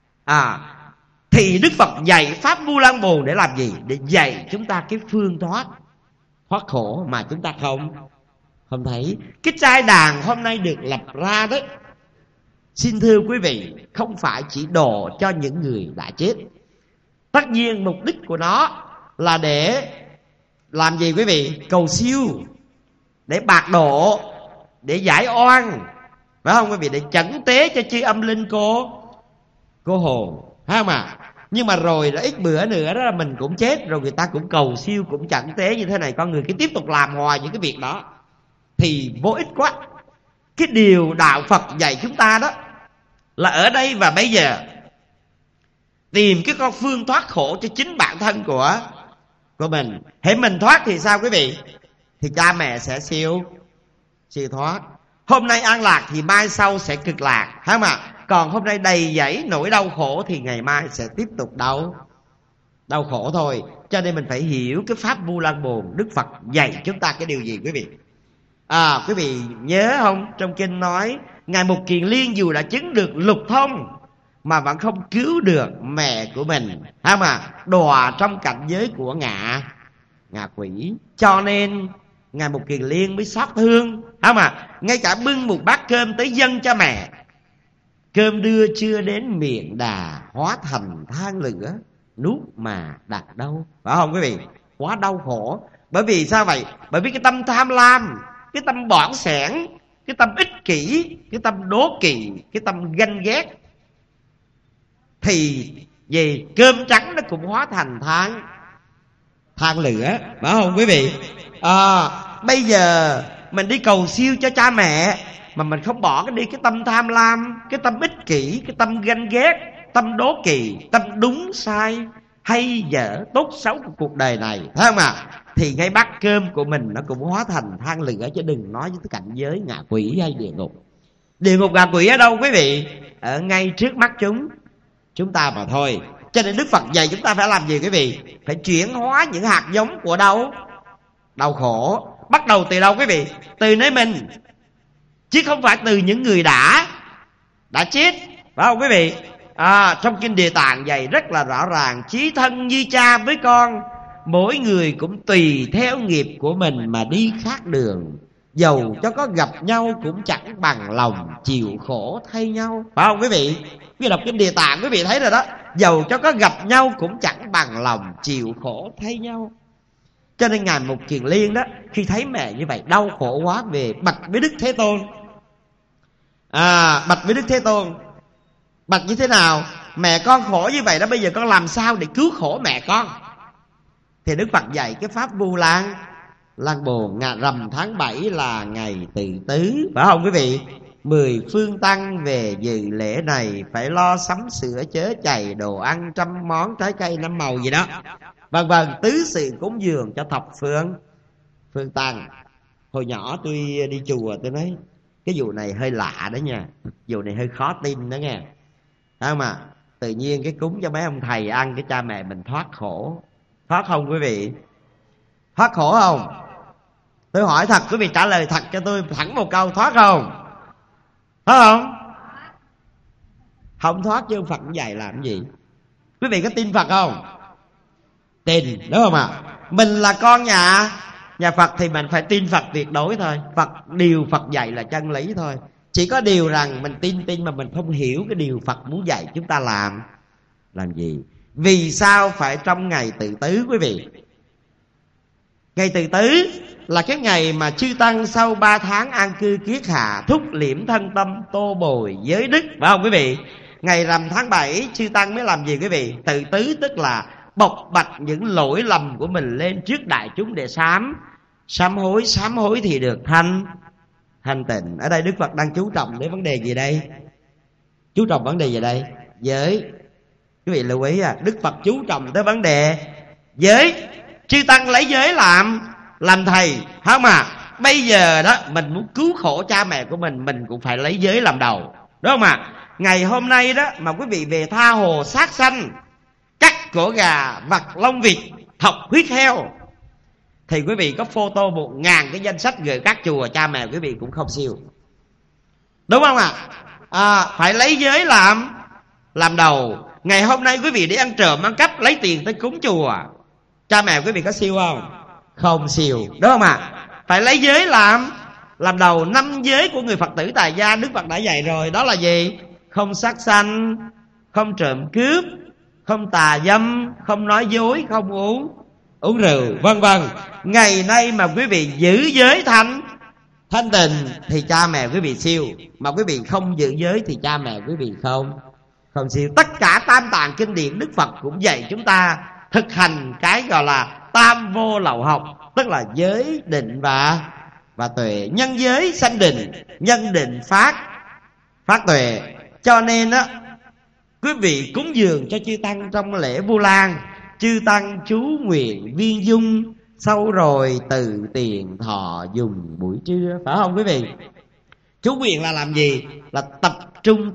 Thì Đức Phật dạy pháp Vu Lan Bồn để làm gì? Để dạy chúng ta cái phương thoát khổ mà chúng ta không thấy. Cái trai đàn hôm nay được lập ra đó, xin thưa quý vị, không phải chỉ độ cho những người đã chết. Tất nhiên mục đích của nó là để làm gì quý vị? Cầu siêu, để bạc độ, để giải oan, phải không quý vị? Để chẩn tế cho chư âm linh cô hồn, phải không ạ? Nhưng mà rồi là ít bữa nữa đó mình cũng chết, rồi người ta cũng cầu siêu, cũng chẩn tế như thế này. Con người cứ tiếp tục làm hoài những cái việc đó thì vô ích quá. Cái điều đạo Phật dạy chúng ta đó là ở đây và bây giờ tìm cái con phương thoát khổ cho chính bản thân của mình. Hễ mình thoát thì sao quý vị? Thì cha mẹ sẽ siêu thoát. Hôm nay an lạc thì mai sau sẽ cực lạc, phải không ạ? Còn hôm nay đầy dẫy nỗi đau khổ thì ngày mai sẽ tiếp tục đau khổ thôi. Cho nên mình phải hiểu cái pháp Vu Lan Bồn. Đức Phật dạy chúng ta cái điều gì quý vị? Quý vị nhớ không? Trong kinh nói Ngài Mục Kiền Liên dù đã chứng được lục thông mà vẫn không cứu được mẹ của mình, đọa trong cảnh giới của ngạ quỷ. Cho nên Ngài Mục Kiền Liên mới xót thương, ngay cả bưng một bát cơm tới dâng cho mẹ, cơm đưa chưa đến miệng đà hóa thành than lửa, nuốt mà đặt đâu, phải không quý vị? Quá đau khổ. Bởi vì sao vậy? Bởi vì cái tâm tham lam, cái tâm bỏng sẻn, cái tâm ích kỷ, cái tâm đố kỵ, cái tâm ganh ghét, thì về cơm trắng nó cũng hóa thành than lửa, phải không quý vị? Bây giờ mình đi cầu siêu cho cha mẹ mà mình không bỏ đi cái tâm tham lam, cái tâm ích kỷ, cái tâm ganh ghét, tâm đố kỵ, tâm đúng sai, hay dở, tốt xấu của cuộc đời này, thấy không ạ? Thì ngay bát cơm của mình nó cũng hóa thành than lửa, chứ đừng nói với cảnh giới ngạ quỷ hay địa ngục. Địa ngục ngạ quỷ ở đâu quý vị? Ở ngay trước mắt chúng ta mà thôi. Cho nên Đức Phật dạy chúng ta phải làm gì quý vị? Phải chuyển hóa những hạt giống của đau khổ. Bắt đầu từ đâu quý vị? Từ nơi mình, chứ không phải từ những người đã chết, phải không quý vị? Trong kinh Địa Tạng dạy rất là rõ ràng: chí thân như cha với con, mỗi người cũng tùy theo nghiệp của mình mà đi khác đường. Dầu cho có gặp nhau cũng chẳng bằng lòng chịu khổ thay nhau, phải không quý vị? Quý đọc kinh Địa Tạng quý vị thấy rồi đó. Dầu cho có gặp nhau cũng chẳng bằng lòng chịu khổ thay nhau. Cho nên Ngài Mục Kiền Liên đó, khi thấy mẹ như vậy đau khổ quá, về bạch với Đức Thế Tôn. Bạch với Đức Thế Tôn. Bạch như thế nào? Mẹ con khổ như vậy đó, bây giờ con làm sao để cứu khổ mẹ con? Thì Đức Phật dạy cái pháp Vu Lan Bồn. Rằm tháng 7 là ngày Tự Tứ, phải không quý vị? 10 phương tăng về dự lễ này, phải lo sắm sửa chớ chày, đồ ăn 100 món, trái cây 5 màu gì đó, vân vân, tứ sự cúng dường cho thập phương tăng. Hồi nhỏ tôi đi chùa tôi nói cái vụ này hơi lạ đó nha, vụ này hơi khó tin đó nghe, thấy không ạ? Tự nhiên cái cúng cho mấy ông thầy ăn, cái cha mẹ mình thoát khổ. Thoát không quý vị? Thoát khổ không? Tôi hỏi thật, quý vị trả lời thật cho tôi thẳng một câu: thoát không? Thoát không? Không thoát, chứ Phật cũng dạy làm cái gì? Quý vị có tin Phật không? Tin, đúng không ạ? Mình là con nhà Phật thì mình phải tin Phật tuyệt đối thôi. Điều Phật dạy là chân lý thôi. Chỉ có điều rằng mình tin mà mình không hiểu cái điều Phật muốn dạy chúng ta làm gì. Vì sao phải trong ngày Tự Tứ quý vị? Ngày Tự Tứ là cái ngày mà chư tăng sau 3 tháng an cư kiết hạ, thúc liễm thân tâm, tô bồi giới đức, phải không quý vị? Ngày rằm tháng 7 chư tăng mới làm gì quý vị? Tự Tứ tức là bộc bạch những lỗi lầm của mình lên trước đại chúng để sám hối thì được thanh tịnh. Ở đây Đức Phật đang chú trọng đến vấn đề gì đây? Chú trọng vấn đề gì đây? Giới. Quý vị lưu ý Đức Phật chú trọng tới vấn đề giới. Chư tăng lấy giới làm thầy, không mà bây giờ đó mình muốn cứu khổ cha mẹ của mình cũng phải lấy giới làm đầu, đúng không ạ? Ngày hôm nay đó mà quý vị về tha hồ sát sanh, cắt cổ gà, vặt lông vịt, thọc huyết heo, thì quý vị có photo 1000 cái danh sách gửi các chùa, cha mẹ quý vị cũng không siêu, đúng không ạ? Phải lấy giới làm đầu. Ngày hôm nay quý vị đi ăn trộm ăn cắp, lấy tiền tới cúng chùa, cha mẹ quý vị có siêu không? Không siêu, đúng không ạ? Phải lấy giới làm đầu. 5 giới của người Phật tử tại gia Đức Phật đã dạy rồi. Đó là gì? Không sát sanh, không trộm cướp, không tà dâm, không nói dối, không uống rượu, vân vân. Ngày nay mà quý vị giữ giới thanh tịnh thì cha mẹ quý vị siêu. Mà quý vị không giữ giới thì cha mẹ quý vị không siêu. Tất cả Tam Tạng kinh điển Đức Phật cũng dạy chúng ta thực hành cái gọi là tam vô lậu học, tức là giới, định và tuệ. Nhân giới sanh định, nhân định phát tuệ. Cho nên á, quý vị cúng dường cho chư tăng trong lễ Vu Lan, chư tăng chú nguyện viên dung, sau rồi từ tiền thọ dùng buổi trưa, phải không quý vị? Chú nguyện là làm gì? Là tập trung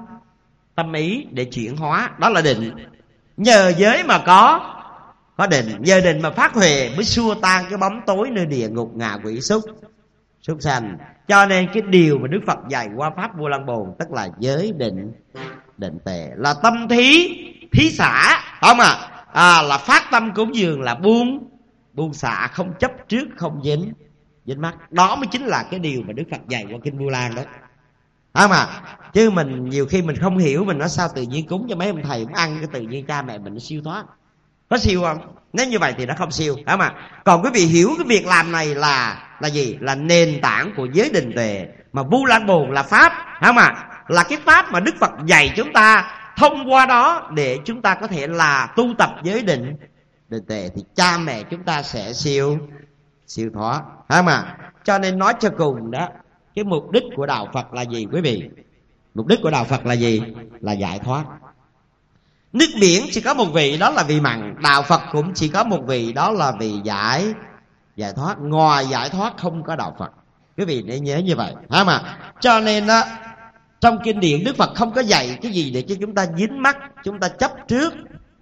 tâm ý để chuyển hóa, đó là định. Nhờ giới mà có định, nhờ định mà phát huệ mới xua tan cái bóng tối nơi địa ngục ngạ quỷ súc sanh. Cho nên cái điều mà Đức Phật dạy qua pháp Vu Lan Bồn, tức là giới định tệ, là tâm thí xả, không là phát tâm cúng dường, là buông xả, không chấp trước, không dính mắc. Đó mới chính là cái điều mà Đức Phật dạy qua kinh Vu Lan đó, không chứ mình nhiều khi mình không hiểu, mình nói sao tự nhiên cúng cho mấy ông thầy cũng ăn, cái tự nhiên cha mẹ mình nó siêu thoát. Có siêu không? Nếu như vậy thì nó không siêu, phải không ạ? Còn quý vị hiểu cái việc làm này là gì? Là nền tảng của giới định tuệ. Mà Vu Lan Bồn là pháp, phải không ạ? Là cái pháp mà Đức Phật dạy chúng ta, thông qua đó để chúng ta có thể là tu tập giới định tuệ, thì cha mẹ chúng ta sẽ siêu thoát, phải không ạ? Cho nên nói cho cùng đó, cái mục đích của đạo Phật là gì quý vị? Mục đích của đạo Phật là gì? Là giải thoát. Nước biển chỉ có một vị, đó là vị mặn. Đạo Phật cũng chỉ có một vị, đó là vị giải thoát. Ngoài giải thoát không có đạo Phật. Quý vị để nhớ như vậy, phải không ạ? Cho nên đó, trong kinh điển Đức Phật không có dạy cái gì để cho chúng ta dính mắc, chúng ta chấp trước.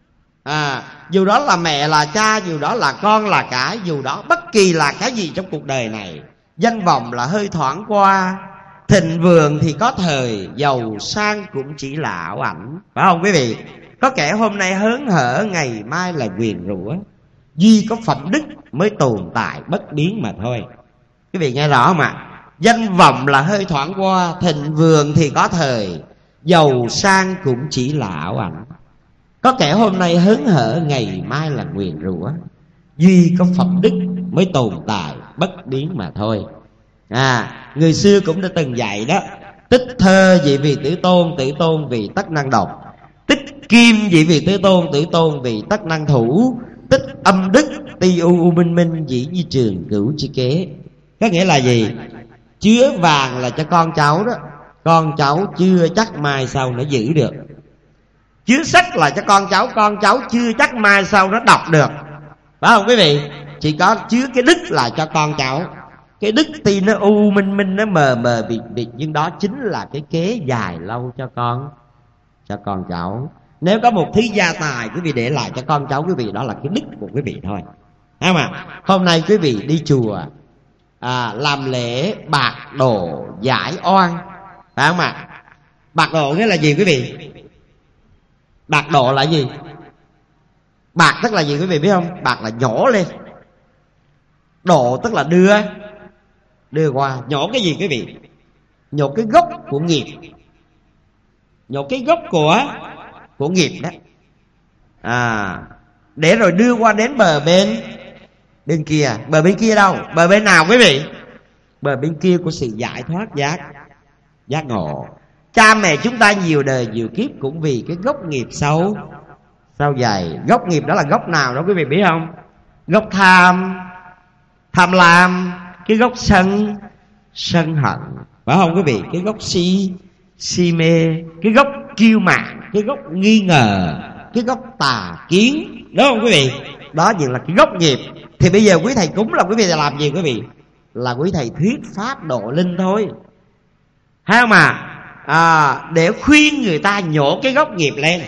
Dù đó là mẹ là cha, dù đó là con là cái, dù đó bất kỳ là cái gì trong cuộc đời này. Danh vọng là hơi thoảng qua, thịnh vượng thì có thời, giàu sang cũng chỉ là ảo ảnh, phải không quý vị? Có kẻ hôm nay hớn hở, ngày mai là nguyền rủa. Duy có phẩm đức mới tồn tại bất biến mà thôi. Quý vị nghe rõ không ạ? Danh vọng là hơi thoảng qua, thịnh vượng thì có thời, giàu sang cũng chỉ là ảo ảnh. Có kẻ hôm nay hớn hở, ngày mai là nguyền rủa. Duy có phẩm đức mới tồn tại bất biến mà thôi. Người xưa cũng đã từng dạy đó: tích thơ dị vì tử tôn vì tất năng độc. Tích kim dị vì tử tôn vì tất năng thủ. Tích âm đức ti u minh minh dĩ như trường cửu chi kế. Có nghĩa là gì? Chứa vàng là cho con cháu đó, con cháu chưa chắc mai sau nó giữ được. Chứa sách là cho con cháu chưa chắc mai sau nó đọc được, phải không quý vị? Chỉ có chứa cái đức là cho con cháu. Cái đức thì nó u minh nó mờ biệt, nhưng đó chính là cái kế dài lâu cho con cháu. Nếu có một thứ gia tài quý vị để lại cho con cháu quý vị, đó là cái đức của quý vị thôi, thấy không ạ? Hôm nay quý vị đi chùa làm lễ bạc độ giải oan, phải không ạ? Bạc độ nghĩa là gì quý vị? Bạc độ là gì? Bạc tức là gì quý vị biết không? Bạc là nhổ lên, độ tức là đưa qua. Nhổ cái gì quý vị? Nhổ cái gốc của nghiệp, nhổ cái gốc của nghiệp đó, để rồi đưa qua đến bờ bên kia. Bờ bên kia đâu? Bờ bên nào quý vị? Bờ bên kia của sự giải thoát giác ngộ. Cha mẹ chúng ta nhiều đời nhiều kiếp cũng vì cái gốc nghiệp sâu dày. Gốc nghiệp đó là gốc nào đó quý vị biết không? Gốc tham lam, cái gốc sân hận, phải không quý vị? Cái gốc si mê, cái gốc kiêu mạn, cái gốc nghi ngờ, cái gốc tà kiến, đúng không quý vị? Đó chính là cái gốc nghiệp. Thì bây giờ quý thầy cúng là quý vị làm gì quý vị? Là quý thầy thuyết pháp độ linh thôi, thấy không để khuyên người ta nhổ cái gốc nghiệp lên.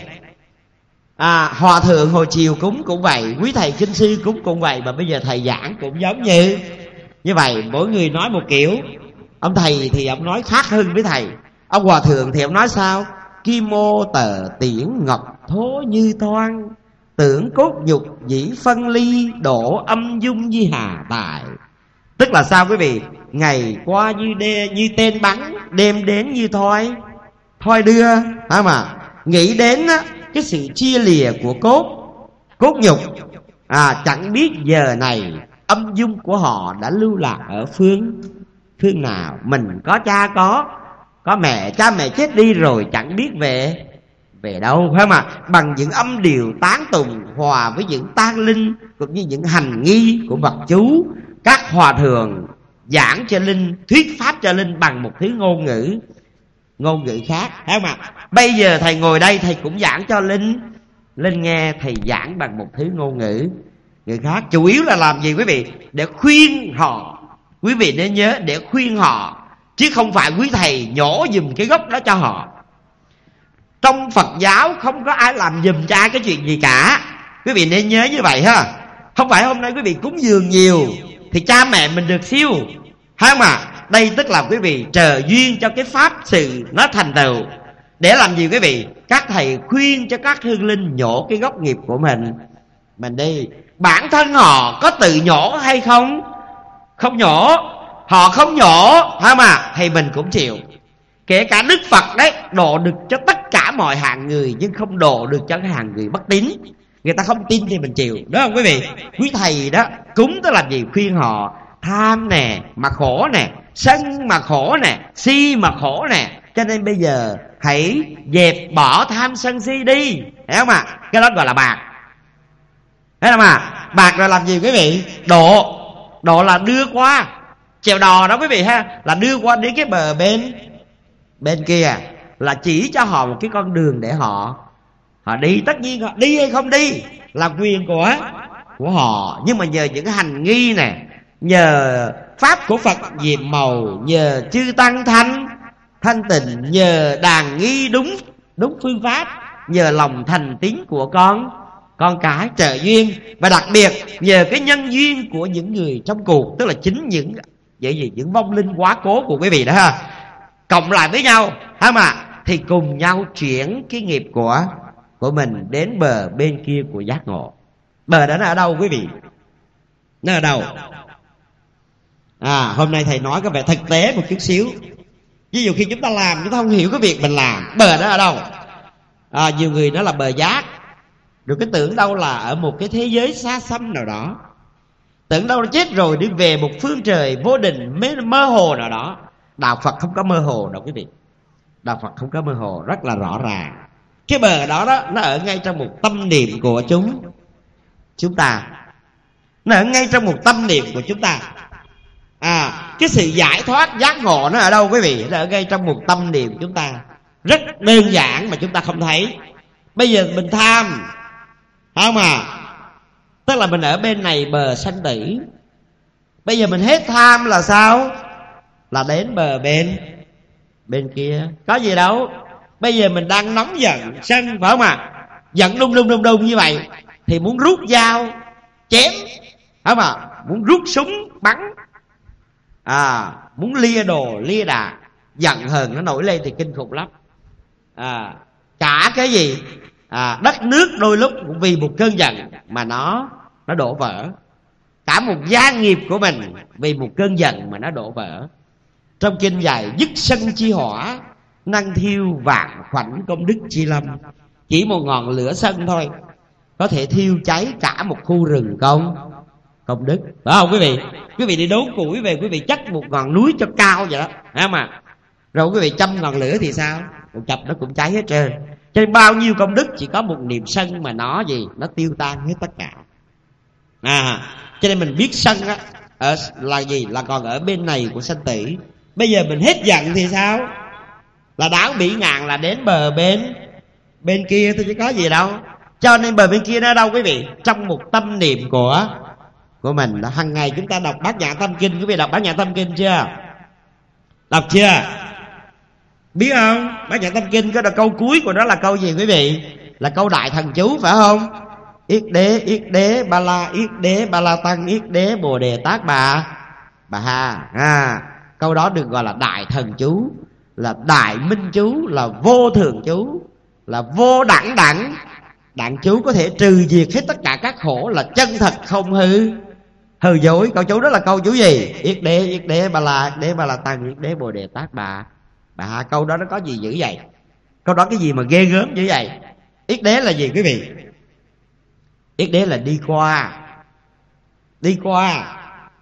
Hòa thượng hồi chiều cúng cũng vậy, quý thầy kinh sư cúng cũng vậy, mà bây giờ thầy giảng cũng giống như vậy. Mỗi người nói một kiểu. Ông thầy thì ông nói khác hơn với thầy. Ông hòa thượng thì ông nói sao? Kim mô tờ tiễn ngọc thố như thoang, tưởng cốt nhục dĩ phân ly, độ âm dung như hà tài. Tức là sao quý vị? Ngày qua như tên bắn, đêm đến như thoi đưa, phải mà nghĩ đến cái sự chia lìa của cốt nhục. Chẳng biết giờ này âm dung của họ đã lưu lạc ở phương nào. Mình có cha có mẹ, cha mẹ chết đi rồi chẳng biết về đâu, phải mà bằng những âm điệu tán tùng hòa với những tang linh cũng như những hành nghi của vật chú, các hòa thượng giảng cho linh, thuyết pháp cho linh bằng một thứ ngôn ngữ khác, thấy không ạ? Bây giờ thầy ngồi đây thầy cũng giảng cho linh nghe, thầy giảng bằng một thứ ngôn ngữ khác. Chủ yếu là làm gì quý vị? Để khuyên họ. Quý vị nên nhớ, để khuyên họ, chứ không phải quý thầy nhổ giùm cái gốc đó cho họ. Trong Phật giáo không có ai làm giùm cho ai cái chuyện gì cả, quý vị nên nhớ như vậy ha. Không phải hôm nay quý vị cúng dường nhiều thì cha mẹ mình được siêu, hay không ạ? Đây tức là quý vị trợ duyên cho cái pháp sự nó thành tựu. Để làm gì quý vị? Các thầy khuyên cho các hương linh nhổ cái gốc nghiệp của mình đi. Bản thân họ có tự nhổ hay không? Không nhổ. Họ không nhổ, hay mà thì mình cũng chịu. Kể cả Đức Phật đấy, độ được cho tất cả mọi hạng người, nhưng không độ được cho cái hạng người bất tín. người ta không tin thì mình chịu, đúng không quý vị? Quý thầy đó cúng tới làm gì? Khuyên họ tham nè mà khổ nè, sân mà khổ nè, si mà khổ nè. Cho nên bây giờ hãy dẹp bỏ tham sân si đi, hiểu không ạ? Cái đó gọi là bạc, thấy không ạ? Bạc rồi làm gì quý vị? Độ là đưa qua, chèo đò đó quý vị ha, là đưa qua đến cái bờ bên kia, là chỉ cho họ một cái con đường để họ đi. Tất nhiên họ đi hay không đi là quyền của họ, nhưng mà nhờ những cái hành nghi nè, nhờ pháp của Phật diệm màu, nhờ chư tăng thanh tịnh, nhờ đàn nghi đúng phương pháp, nhờ lòng thành tín của con cái trợ duyên, và đặc biệt nhờ cái nhân duyên của những người trong cuộc, tức là chính những vong linh quá cố của quý vị đó ha, cộng lại với nhau, hả mà, thì cùng nhau chuyển cái nghiệp của mình đến bờ bên kia của giác ngộ. Bờ đó nó ở đâu quý vị? Nó ở đâu? Hôm nay thầy nói có vẻ thực tế một chút xíu. Ví dụ khi chúng ta làm, chúng ta không hiểu cái việc mình làm, bờ đó ở đâu? Nhiều người nói là bờ giác, rồi cái tưởng đâu là ở một cái thế giới xa xăm nào đó, tưởng đâu nó chết rồi đi về một phương trời vô định mơ hồ nào đó. Đạo Phật không có mơ hồ đâu quý vị. Đạo Phật không có mơ hồ, rất là rõ ràng. Cái bờ đó nó ở ngay trong một tâm niệm của chúng ta. Nó ở ngay trong một tâm niệm của chúng ta. Cái sự giải thoát giác ngộ nó ở đâu quý vị? Nó ở ngay trong một tâm niệm chúng ta. Rất đơn giản mà chúng ta không thấy. Bây giờ mình tham, không tức là mình ở bên này bờ sanh tử. Bây giờ mình hết tham là sao? Là đến bờ bên kia. Có gì đâu. Bây giờ mình đang nóng giận sân, phải không giận đung như vậy, thì muốn rút dao chém, phải không muốn rút súng bắn, muốn lia đồ lia đà, giận hờn nó nổi lên thì kinh khủng lắm. Cả cái gì đất nước đôi lúc cũng vì một cơn giận mà nó đổ vỡ. Cả một gia nghiệp của mình vì một cơn giận mà nó đổ vỡ. Trong kinh dạy dứt sân chi hỏa, năng thiêu vạn khoảnh công đức chi lâm. Chỉ một ngọn lửa sân thôi có thể thiêu cháy cả một khu rừng công đức, phải không quý vị? Quý vị đi đốn củi về, quý vị chất một ngọn núi cho cao vậy đó, phải không rồi quý vị châm ngọn lửa thì sao? Một chập nó cũng cháy hết trơn. Cho nên bao nhiêu công đức chỉ có một niệm sân mà nó tiêu tan hết tất cả. Cho nên mình biết sân là gì? Là còn ở bên này của sanh tử. Bây giờ mình hết giận thì sao? Là đáo bỉ ngạn, là đến bờ bên kia thôi chứ có gì đâu. Cho nên bờ bên kia nó ở đâu quý vị? Trong một tâm niệm của mình. Hằng ngày chúng ta đọc Bát Nhã Tâm Kinh. Quý vị đọc Bát Nhã Tâm Kinh chưa? Đọc chưa? Biết không? Bát Nhã Tâm Kinh có câu cuối của nó là câu gì quý vị? Là câu đại thần chú, phải không? Yết đế ba la, yết đế ba la tăng, yết đế bồ đề tát bà ha. Câu đó được gọi là đại thần chú, là đại minh chú, là vô thường chú, là vô đẳng chú, có thể trừ diệt hết tất cả các khổ, là chân thật không hư dối. Câu chú đó là câu chú gì? Yết đế ba la, yết đế ba la tăng, yết đế bồ đề tát bà ha. Câu đó nó có gì dữ vậy? Câu đó cái gì mà ghê gớm dữ vậy? Yết đế là gì quý vị? Yết đế là đi qua.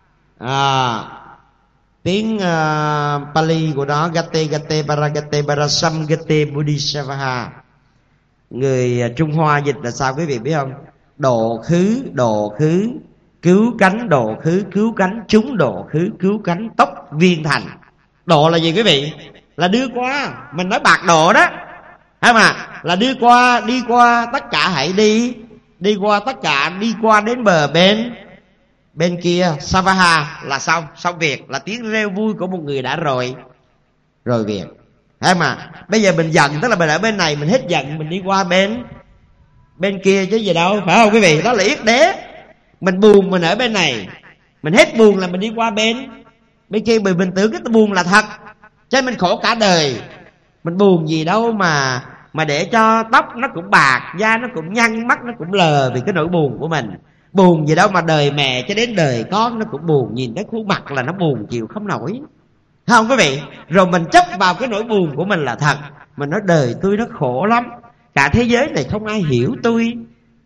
Tiếng Pali của nó gate parasam gate bodhisavaha. Người Trung Hoa dịch là sao quý vị biết không? Độ khứ cứu cánh, độ khứ cứu cánh, chúng độ khứ cứu cánh, tốc viên thành. Độ là gì quý vị? Là đưa qua. Mình nói bạc độ đó, hay là đi qua tất cả, hãy đi qua tất cả, đi qua đến bờ bên kia. Savaha là xong việc, là tiếng reo vui của một người đã rồi việc. Hay bây giờ mình giận, tức là mình ở bên này mình hết giận, mình đi qua bên kia chứ gì đâu, phải không quý vị? Đó là yết đế. Mình buồn mình ở bên này, mình hết buồn là mình đi qua bên kia, bởi mình tưởng cái buồn là thật, cho nên mình khổ cả đời. Mình buồn gì đâu mà để cho tóc nó cũng bạc, da nó cũng nhăn, mắt nó cũng lờ vì cái nỗi buồn của mình. Buồn gì đâu mà đời mẹ cho đến đời con nó cũng buồn, nhìn cái khuôn mặt là nó buồn chịu không nổi, không quý vị? Rồi mình chấp vào cái nỗi buồn của mình là thật. Mình nói đời tôi nó khổ lắm, cả thế giới này không ai hiểu tôi,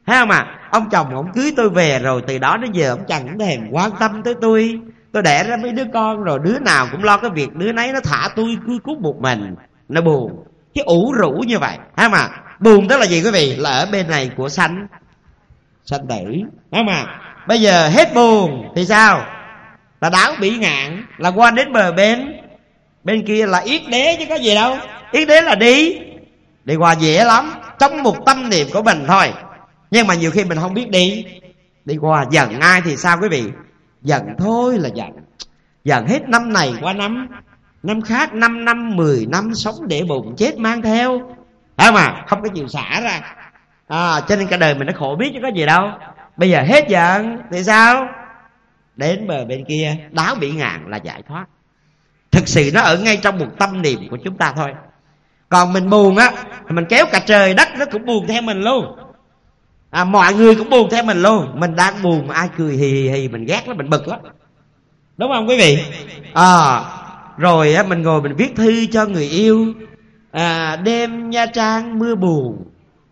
Thấy không à? Ông chồng ông cưới tôi về rồi, từ đó đến giờ ông chẳng thèm quan tâm tới tôi. Tôi đẻ ra mấy đứa con rồi, đứa nào cũng lo cái việc đứa nấy, nó thả tôi cứ cút một mình. Nó buồn, cái ủ rũ như vậy. Thấy không à? Buồn tức là gì quý vị? Là ở bên này của sanh tử. Thấy không à? Bây giờ hết buồn thì sao? Là đáo bỉ ngạn, là qua đến bờ bên. Bên kia là yết đế chứ có gì đâu. Yết đế là đi qua dễ lắm, trong một tâm niệm của mình thôi. Nhưng mà nhiều khi mình không biết đi qua. Giận ai thì sao quý vị? Giận thôi là giận. Giận hết năm này qua năm khác, 5 năm 10 năm sống để bụng chết mang theo. Phải mà không có chịu xả ra. Cho nên cả đời mình nó khổ biết chứ có gì đâu. Bây giờ hết giận thì sao? Đến bờ bên kia đáo bỉ ngạn là giải thoát. Thực sự nó ở ngay trong một tâm niệm của chúng ta thôi. Còn mình buồn á, mình kéo cả trời đất nó cũng buồn theo mình luôn. Mọi người cũng buồn theo mình luôn. Mình đang buồn mà ai cười hì hì mình ghét lắm, mình bực lắm. Đúng không quý vị? Rồi mình ngồi mình viết thư cho người yêu. Đêm Nha Trang mưa buồn,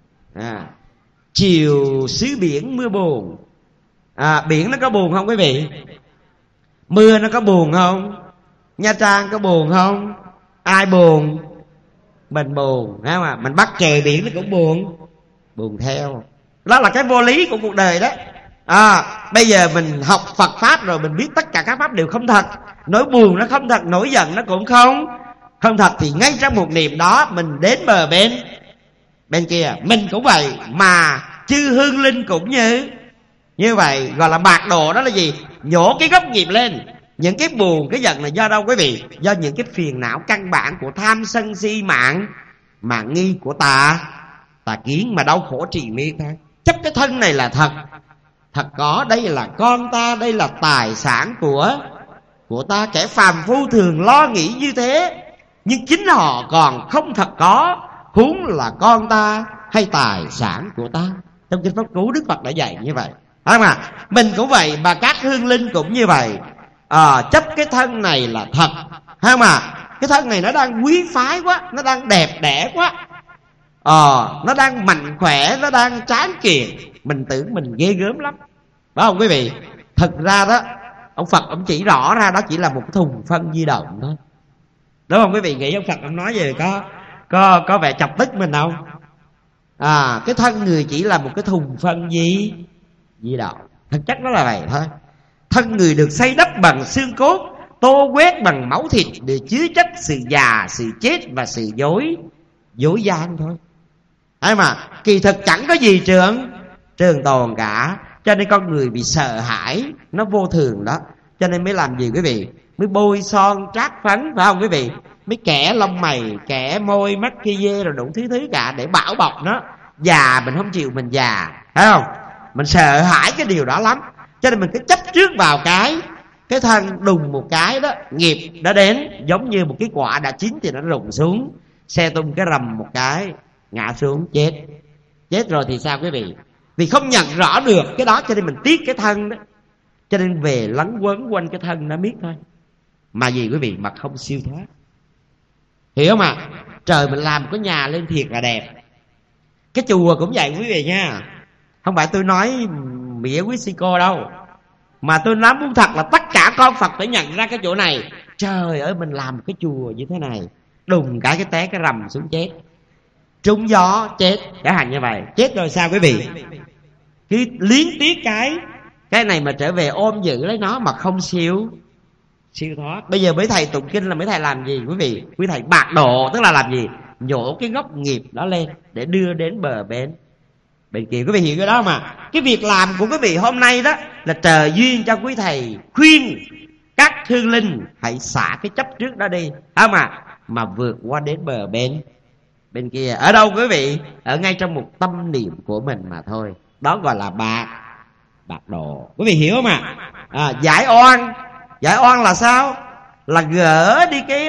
chiều xứ biển mưa buồn. Biển nó có buồn không quý vị? Mưa nó có buồn không? Nha Trang có buồn không? Ai buồn? Mình buồn. Thấy không ạ? Mình bắt trời biển nó cũng buồn theo. Đó là cái vô lý của cuộc đời đó. Bây giờ mình học Phật Pháp rồi, mình biết tất cả các Pháp đều không thật. Nỗi buồn nó không thật, nỗi giận nó cũng không thật. Thì ngay trong một niệm đó mình đến bờ bên kia. Mình cũng vậy, mà chư hương linh cũng như vậy. Gọi là bạc độ. Đó là gì? Nhổ cái gốc nghiệp lên. Những cái buồn, cái giận là do đâu quý vị? Do những cái phiền não căn bản của tham sân si mạng nghi của tà kiến mà đau khổ trì miên thôi. Chấp cái thân này là thật có, đây là con ta, đây là tài sản của ta. Kẻ phàm phu thường lo nghĩ như thế, nhưng chính họ còn không thật có, huống là con ta hay tài sản của ta. Trong kinh Pháp Cú Đức Phật đã dạy như vậy. Thấy mà mình cũng vậy, mà các hương linh cũng như vậy. Chấp cái thân này là thật. Thấy mà cái thân này nó đang quý phái quá, nó đang đẹp đẽ quá, nó đang mạnh khỏe, nó đang tráng kiện. Mình tưởng mình ghê gớm lắm. Phải không quý vị? Thực ra đó, ông Phật ông chỉ rõ ra đó chỉ là một cái thùng phân di động thôi. Đúng không quý vị? Nghĩ ông Phật ông nói về có vẻ chọc tức mình không? Cái thân người chỉ là một cái thùng phân di động. Thực chất nó là vậy thôi. Thân người được xây đắp bằng xương cốt, tô quét bằng máu thịt để chứa chấp sự già, sự chết và sự dối gian thôi. Hay mà kỳ thực chẳng có gì trường tồn cả. Cho nên con người bị sợ hãi, nó vô thường đó. Cho nên mới làm gì quý vị? Mới bôi son trát phấn, phải không quý vị? Mới kẻ lông mày, kẻ môi mắt kia dê rồi đủ thứ cả để bảo bọc nó. Già mình không chịu mình già, phải không? Mình sợ hãi cái điều đó lắm. Cho nên mình cứ chấp trước vào cái thân, đùng một cái đó, nghiệp đã đến. Giống như một cái quả đã chín thì nó rụng xuống, xe tung cái rầm một cái, ngã xuống chết rồi thì sao quý vị? Vì không nhận rõ được cái đó cho nên mình tiếc cái thân đó. Cho nên về lấn quấn quanh cái thân nó biết thôi. Mà gì quý vị? Mà không siêu thoát. Hiểu không ạ? Trời mình làm cái nhà lên thiệt là đẹp. Cái chùa cũng vậy quý vị nha. Không phải tôi nói mỉa quý sư cô đâu, mà tôi nói muốn thật là tất cả con Phật phải nhận ra cái chỗ này. Trời ơi, mình làm cái chùa như thế này, đùng cái té cái rầm xuống chết, trúng gió chết, chẳng hạn như vậy. Chết rồi sao quý vị? Cứ liếng tiếc cái này mà trở về ôm giữ lấy nó mà không siêu thoát. Bây giờ mấy thầy tụng kinh là mấy thầy làm gì quý vị? Quý thầy bạc độ, tức là làm gì? Nhổ cái gốc nghiệp đó lên để đưa đến bờ bên kia. Quý vị hiểu cái đó mà. Cái việc làm của quý vị hôm nay đó là trời duyên cho quý thầy khuyên các hương linh hãy xả cái chấp trước đó đi, không mà vượt qua đến bờ bên kia. Ở đâu quý vị? Ở ngay trong một tâm niệm của mình mà thôi. Đó gọi là bạc độ. Quý vị hiểu không ạ? Giải oan là sao? Là gỡ đi cái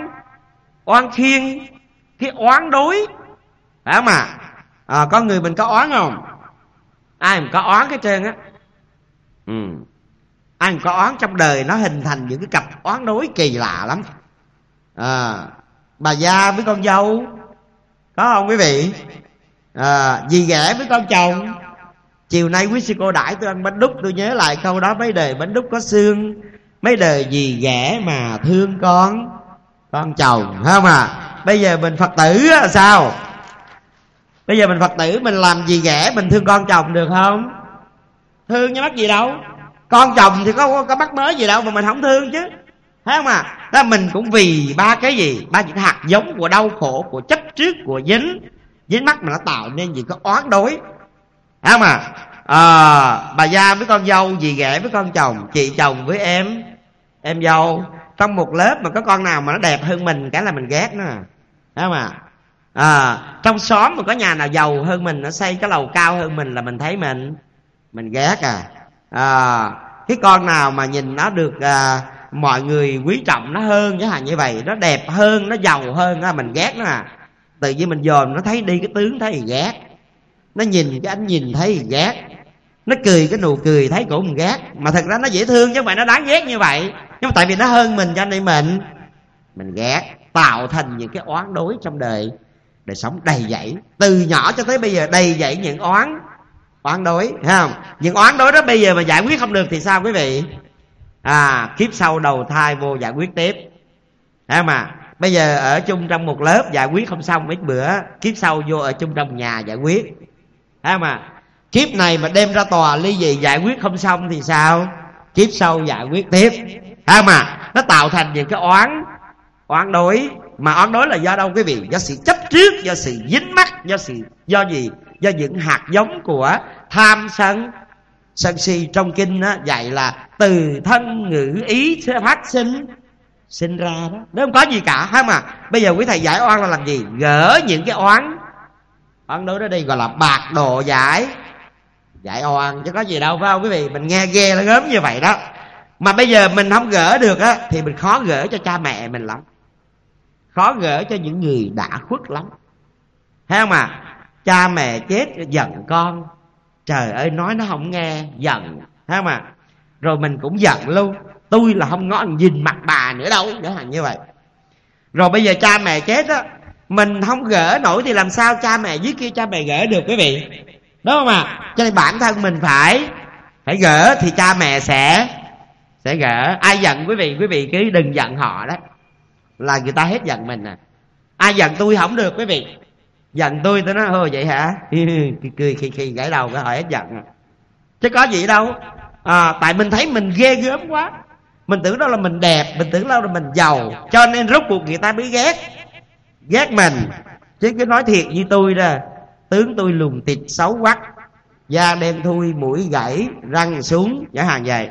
oan khiên, cái oán đối. Phải không ạ? Con người mình có oán không? Ai mà có oán cái trơn á. Ai mà có oán trong đời nó hình thành những cái cặp oán đối kỳ lạ lắm. Bà gia với con dâu có không quý vị? Dì ghẻ với con chồng Chiều nay quý sư cô đãi tôi ăn bánh đúc, tôi nhớ lại câu đó: mấy đời bánh đúc có xương, mấy đời dì ghẻ mà thương con chồng, phải không à? Bây giờ mình Phật tử á, sao? Bây giờ mình Phật tử mình làm gì ghẻ mình thương con chồng được không? Thương chứ mắc gì đâu. Con chồng thì có mắc mới gì đâu mà mình không thương chứ, thấy không à? Đó, mình cũng vì ba cái gì? Ba những hạt giống của đau khổ, của chấp trước, của dính mắc mà nó tạo nên gì? Có oán đối, thấy không à? Bà gia với con dâu, dì ghẻ với con chồng, chị chồng với em dâu. Trong một lớp mà có con nào mà nó đẹp hơn mình cái là mình ghét nó, thấy không à? Trong xóm mà có nhà nào giàu hơn mình, nó xây cái lầu cao hơn mình là mình thấy mình ghét cái con nào mà nhìn nó được mọi người quý trọng nó hơn, chẳng hạn như vậy, nó đẹp hơn, nó giàu hơn á, mình ghét nó Tự nhiên mình dòm nó thấy đi cái tướng thấy thì ghét, nó nhìn cái ánh nhìn thấy thì ghét, nó cười cái nụ cười thấy cũng mình ghét. Mà thật ra nó dễ thương chứ không phải nó đáng ghét như vậy, nhưng mà tại vì nó hơn mình cho nên mình ghét, tạo thành những cái oán đối trong đời sống đầy dẫy. Từ nhỏ cho tới bây giờ đầy dẫy những oán đối, thấy không? Những oán đối đó bây giờ mà giải quyết không được thì sao quý vị? Kiếp sau đầu thai vô giải quyết tiếp, thấy không à? Bây giờ ở chung trong một lớp giải quyết không xong mấy bữa, kiếp sau vô ở chung trong nhà giải quyết, thấy không à? Kiếp này mà đem ra tòa ly dị giải quyết không xong thì sao? Kiếp sau giải quyết tiếp, thấy không à? Nó tạo thành những cái oán đối. Mà oán đối là do đâu quý vị? Do sự chấp trước, do sự dính mắc, do gì? Do những hạt giống của tham sân si. Trong kinh á, dạy là từ thân ngữ ý sẽ phát sinh ra đó, nó không có gì cả, hay mà. Bây giờ quý thầy giải oan là làm gì? Gỡ những cái oán đối đó đi, gọi là bạc độ giải oan, chứ có gì đâu, phải không quý vị? Mình nghe ghê nó gớm như vậy đó. Mà bây giờ mình không gỡ được á thì mình khó gỡ cho cha mẹ mình lắm, khó gỡ cho những người đã khuất lắm, thấy không à? Cha mẹ chết giận con, trời ơi nói nó không nghe, giận, thấy không à? Rồi mình cũng giận luôn, tôi là không ngó nhìn mặt bà nữa đâu, chẳng hạn như vậy. Rồi bây giờ cha mẹ chết á, mình không gỡ nổi thì làm sao cha mẹ dưới kia cha mẹ gỡ được quý vị, đúng không à? Cho nên bản thân mình phải gỡ thì cha mẹ sẽ gỡ. Ai giận quý vị cứ đừng giận họ đó, là người ta hết giận mình. Ai giận tôi không được quý vị, giận tôi nói thôi vậy hả, cười khi gãy đầu cái họ hết giận chứ có gì đâu. Tại mình thấy mình ghê gớm quá, mình tưởng đó là mình đẹp, mình tưởng đó là mình giàu, cho nên rốt cuộc người ta mới ghét mình. Chứ cứ nói thiệt như tôi đó, tướng tôi lùn thịt xấu quắc, da đen thui, mũi gãy, răng xuống, chẳng hạn vậy.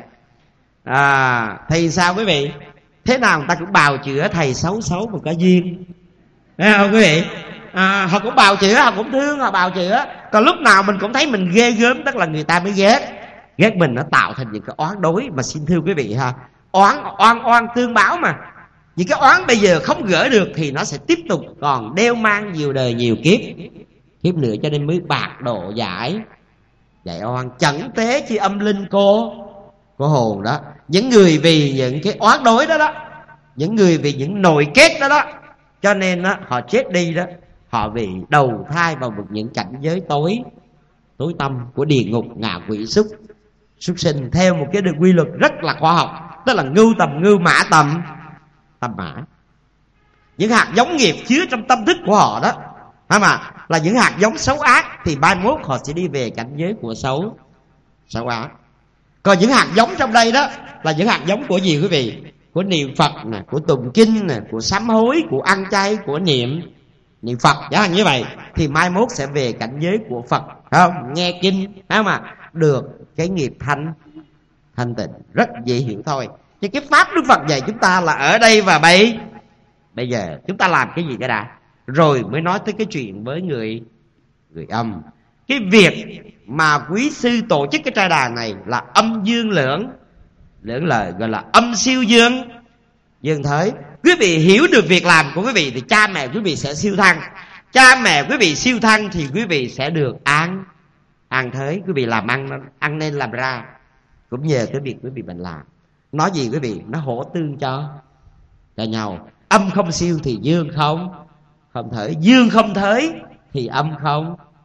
Thì sao quý vị? Thế nào người ta cũng bào chữa thầy xấu mà có duyên, thấy không quý vị? Họ cũng bào chữa, họ cũng thương, họ bào chữa. Còn lúc nào mình cũng thấy mình ghê gớm, tức là người ta mới ghét mình. Nó tạo thành những cái oán đối. Mà xin thưa quý vị ha, oán tương báo mà. Những cái oán bây giờ không gỡ được thì nó sẽ tiếp tục còn đeo mang nhiều đời nhiều kiếp nữa. Cho nên mới bạc độ giải oan, chẳng tế chi âm linh cô hồn đó. Những người vì những cái oán đối đó, những người vì những nội kết đó, cho nên đó, họ chết đi đó, họ bị đầu thai vào những cảnh giới tối tăm của địa ngục, ngạ quỷ, súc sinh, theo một cái quy luật rất là khoa học, tức là ngưu tầm ngưu, mã tầm mã. Những hạt giống nghiệp chứa trong tâm thức của họ đó, mà là những hạt giống xấu ác, thì mai mốt họ sẽ đi về cảnh giới của xấu ác. Còn những hạt giống trong đây đó là những hạt giống của gì quý vị? Của niệm Phật nè, của tụng kinh nè, của sám hối, của ăn chay, của niệm Phật, chẳng hạn như vậy, thì mai mốt sẽ về cảnh giới của Phật, không? Nghe kinh, không mà được cái nghiệp thanh tịnh, rất dễ hiểu thôi. Chứ cái pháp Đức Phật dạy chúng ta là ở đây và bây giờ chúng ta làm cái gì cái đã, rồi mới nói tới cái chuyện với người âm. Cái việc mà quý sư tổ chức cái trai đàn này là âm dương lưỡng lời, gọi là âm siêu dương thới. Quý vị hiểu được việc làm của quý vị thì cha mẹ quý vị sẽ siêu thăng. Cha mẹ quý vị siêu thăng thì quý vị sẽ được an thới. Quý vị làm ăn nên làm ra, cũng nhờ cái việc quý vị mình làm. Nói gì quý vị? Nó hỗ tương cho nhau. Âm không siêu thì dương không thới, dương không thới thì âm không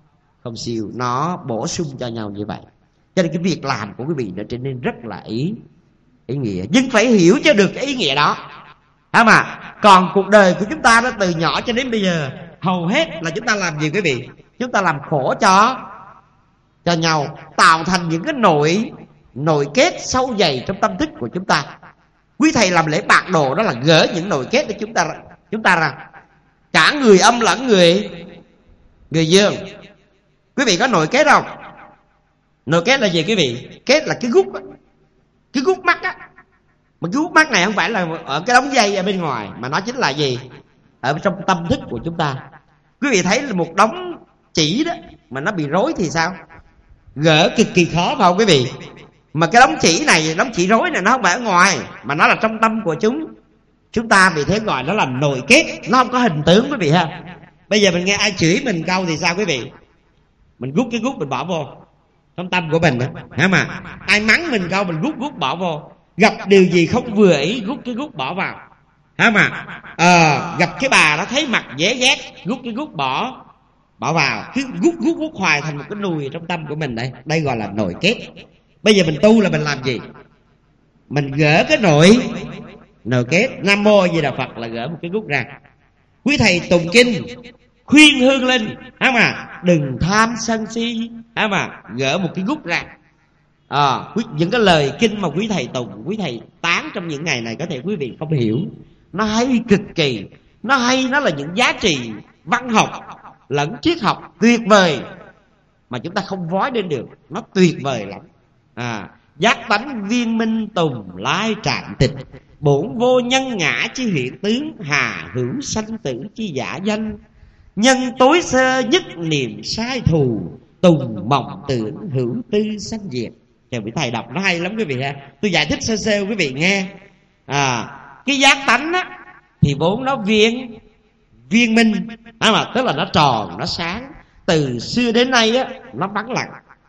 không siêu, nó bổ sung cho nhau như vậy. Cho nên cái việc làm của quý vị nó trở nên rất là ý nghĩa, nhưng phải hiểu cho được cái ý nghĩa đó. Mà còn cuộc đời của chúng ta đó, từ nhỏ cho đến bây giờ, hầu hết là chúng ta làm gì quý vị? Chúng ta làm khổ cho nhau, tạo thành những cái nội kết sâu dày trong tâm thức của chúng ta. Quý thầy làm lễ bạc đồ đó là gỡ những nội kết để chúng ta ra, cả người âm lẫn người dương. Quý vị có nội kết không? Nội kết là gì quý vị? Kết là cái gút mắt á. Mà cái gút mắt này không phải là ở cái đống dây ở bên ngoài, mà nó chính là gì? Ở trong tâm thức của chúng ta. Quý vị thấy là một đống chỉ đó mà nó bị rối thì sao? Gỡ cực kỳ khó phải không quý vị? Mà cái đống chỉ này, đống chỉ rối này nó không phải ở ngoài, mà nó là trong tâm của chúng ta, vì thế gọi nó là nội kết. Nó không có hình tướng quý vị ha. Bây giờ mình nghe ai chửi mình câu thì sao quý vị? Mình rút cái gút mình bỏ vô trong tâm của mình đó, hả? Mà ai mắng mình câu mình rút bỏ vô. Gặp điều gì không vừa ý rút cái gút bỏ vào, hả? Mà gặp cái bà đó thấy mặt dễ ghét, rút cái gút bỏ vào. Cứ rút hoài thành một cái nùi trong tâm của mình. Đây gọi là nội kết. Bây giờ mình tu là mình làm gì? Mình gỡ cái nội kết. Nam Mô Di Đà Phật là gỡ một cái gút ra. Quý thầy tụng kinh khuyên hương linh, mà đừng tham sân si, mà gỡ một cái gút ra. Những cái lời kinh mà quý thầy tụng, quý thầy tán trong những ngày này, có thể quý vị không hiểu, nó hay cực kỳ. Nó hay, nó là những giá trị văn học lẫn triết học tuyệt vời mà chúng ta không vói đến được. Nó tuyệt vời lắm. Giác tánh viên minh tùng lai trạng tịch, bổn vô nhân ngã chi hiện tướng, hà hữu sanh tử chi giả danh. Nhân tối sơ nhất niệm sai thù, tùng mộng tưởng hữu tư sanh diệt. Chờ quý thầy đọc nó hay lắm quý vị ha. Tôi giải thích sơ sơ quý vị nghe. Cái giác tánh á thì vốn nó viên minh, mà tức là nó tròn, nó sáng. Từ xưa đến nay á nó vắng lặng,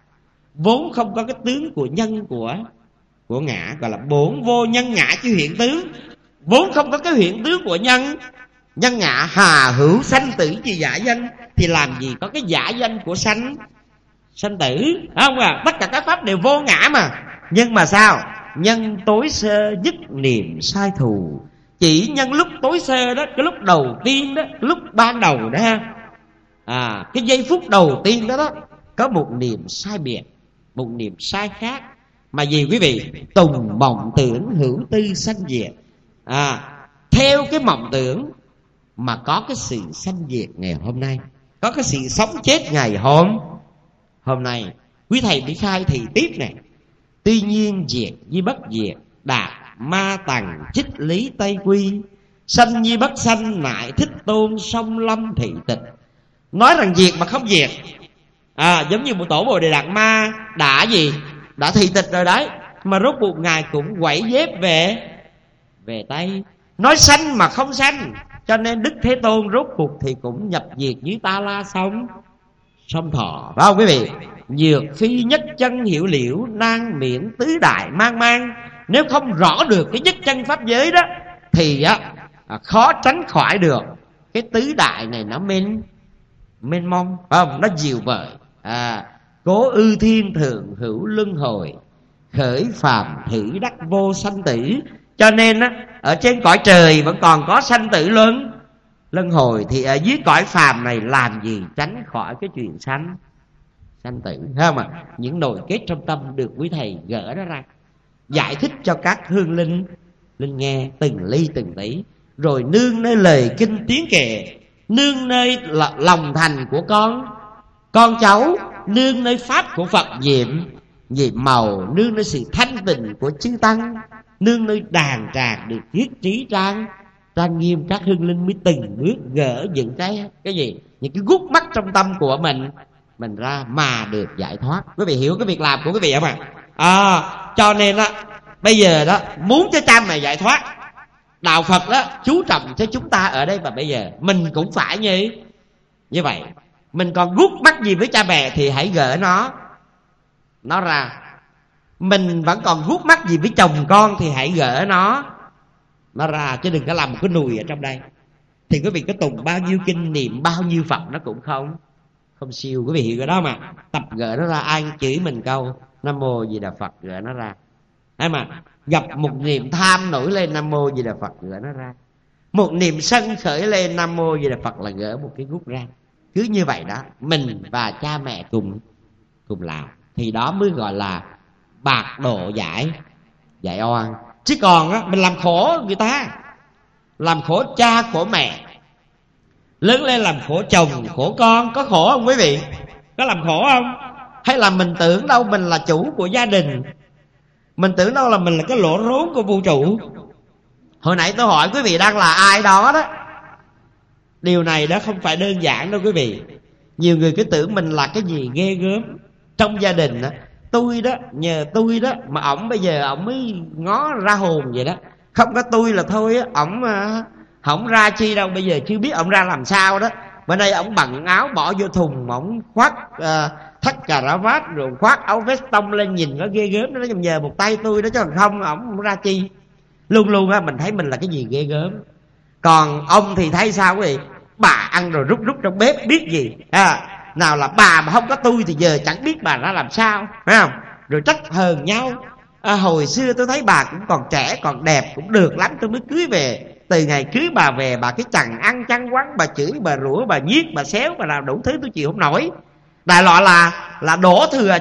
vốn không có cái tướng của nhân của ngã, gọi là bổn vô nhân ngã chứ hiện tướng. Vốn không có cái hiện tướng của nhân ngã, hà hữu sanh tử chi giả danh. Thì làm gì có cái giả danh của sanh tử, không à? Tất cả các pháp đều vô ngã mà. Nhưng mà sao? Nhân tối sơ dứt niệm sai thù. Chỉ nhân lúc tối sơ đó, cái lúc đầu tiên đó, cái lúc ban đầu đó ha, cái giây phút đầu tiên đó có một niệm sai biệt, một niệm sai khác. Mà gì quý vị? Tùng mộng tưởng hữu tư sanh diệt. Theo cái mộng tưởng mà có cái sự sanh diệt ngày hôm nay, có cái sự sống chết ngày hôm nay. Quý thầy bị khai thì tiếp này: tuy nhiên diệt như bất diệt, đạt ma tằng chích lý tây quy, sanh như bất sanh nại thích tôn song lâm thị tịch. Nói rằng diệt mà không diệt, giống như một tổ Bồ Đề Đạt Ma đã thị tịch rồi đấy, mà rốt cuộc ngài cũng quẩy dép về Tây. Nói sanh mà không sanh, cho nên Đức Thế Tôn rốt cuộc thì cũng nhập diệt dưới Ta La sông Thọ, phải không quý vị? Nhược phi nhất chân hiểu liễu, nan miễn tứ đại mang. Nếu không rõ được cái nhất chân pháp giới đó thì khó tránh khỏi được cái tứ đại này nó mênh mông, phải không? Nó dịu vợi. Cố ư thiên thượng hữu luân hồi, khởi phàm thử đắc vô sanh tử. Cho nên ở trên cõi trời vẫn còn có sanh tử luân hồi, thì ở dưới cõi phàm này làm gì tránh khỏi cái chuyện sanh tử, thấy không ạ? Những nội kết trong tâm được quý thầy gỡ nó ra, giải thích cho các hương linh nghe từng ly từng tí, rồi nương nơi lời kinh tiếng kệ, nương nơi lòng thành của con cháu, nương nơi pháp của Phật nhiệm màu, nương nơi sự thanh tịnh của chư tăng, nương nơi đàn tràng được thiết trí trang nghiêm. Các hương linh mới từng bước gỡ những cái gì, những cái gút mắt trong tâm của mình ra mà được giải thoát. Quý vị hiểu cái việc làm của quý vị không ạ? Cho nên bây giờ đó muốn cho cha mẹ giải thoát, đạo Phật đó chú trọng cho chúng ta ở đây và bây giờ. Mình cũng phải như vậy. Mình còn gút mắt gì với cha mẹ thì hãy gỡ nó ra. Mình vẫn còn gút mắt gì với chồng con thì hãy gỡ nó ra, chứ đừng có làm một cái nùi ở trong đây. Thì quý vị có tụng bao nhiêu kinh, niệm bao nhiêu Phật nó cũng Không siêu, quý vị hiểu cái đó mà. Tập gỡ nó ra, ai chửi mình câu Nam Mô Di Đà Phật, gỡ nó ra. Hay mà gặp một niềm tham nổi lên, Nam Mô Di Đà Phật, gỡ nó ra. Một niềm sân khởi lên, Nam Mô Di Đà Phật, là gỡ một cái gút ra. Cứ như vậy đó, mình và cha mẹ cùng làm, thì đó mới gọi là bạc độ giải oan. Chứ còn á, mình làm khổ người ta, làm khổ cha khổ mẹ, lớn lên làm khổ chồng khổ con, có khổ không quý vị? Có làm khổ không? Hay là mình tưởng đâu mình là chủ của gia đình, mình tưởng đâu là mình là cái lỗ rốn của vũ trụ. Hồi nãy tôi hỏi quý vị đang là ai đó đó. Điều này đó không phải đơn giản đâu quý vị. Nhiều người cứ tưởng mình là cái gì ghê gớm trong gia đình đó. Tôi đó, nhờ tôi đó mà ổng bây giờ ổng mới ngó ra hồn vậy đó. Không có tôi là thôi á, ổng không ra chi đâu. Bây giờ chưa biết ổng ra làm sao đó. Bữa nay ổng bận áo bỏ vô thùng, ổng khoác thắt cà rá vát rồi khoác áo vest tông lên, nhìn nó ghê gớm. Nó nói nhờ một tay tôi đó, chứ còn không ổng ra chi. Luôn luôn á mình thấy mình là cái gì ghê gớm. Còn ông thì thấy sao quý vị? Bà ăn rồi rút trong bếp biết gì nào là bà mà không có tôi thì giờ chẳng biết bà ra làm sao, phải không? Rồi trách hờn nhau. Hồi xưa tôi thấy bà cũng còn trẻ còn đẹp, cũng được lắm, tôi mới cưới về. Từ ngày cưới bà về, bà cái chẳng ăn chăn quắn, bà chửi, bà rủa, bà nhiếc, bà xéo, bà làm đủ thứ tôi chịu không nổi. Đại loại là đổ thừa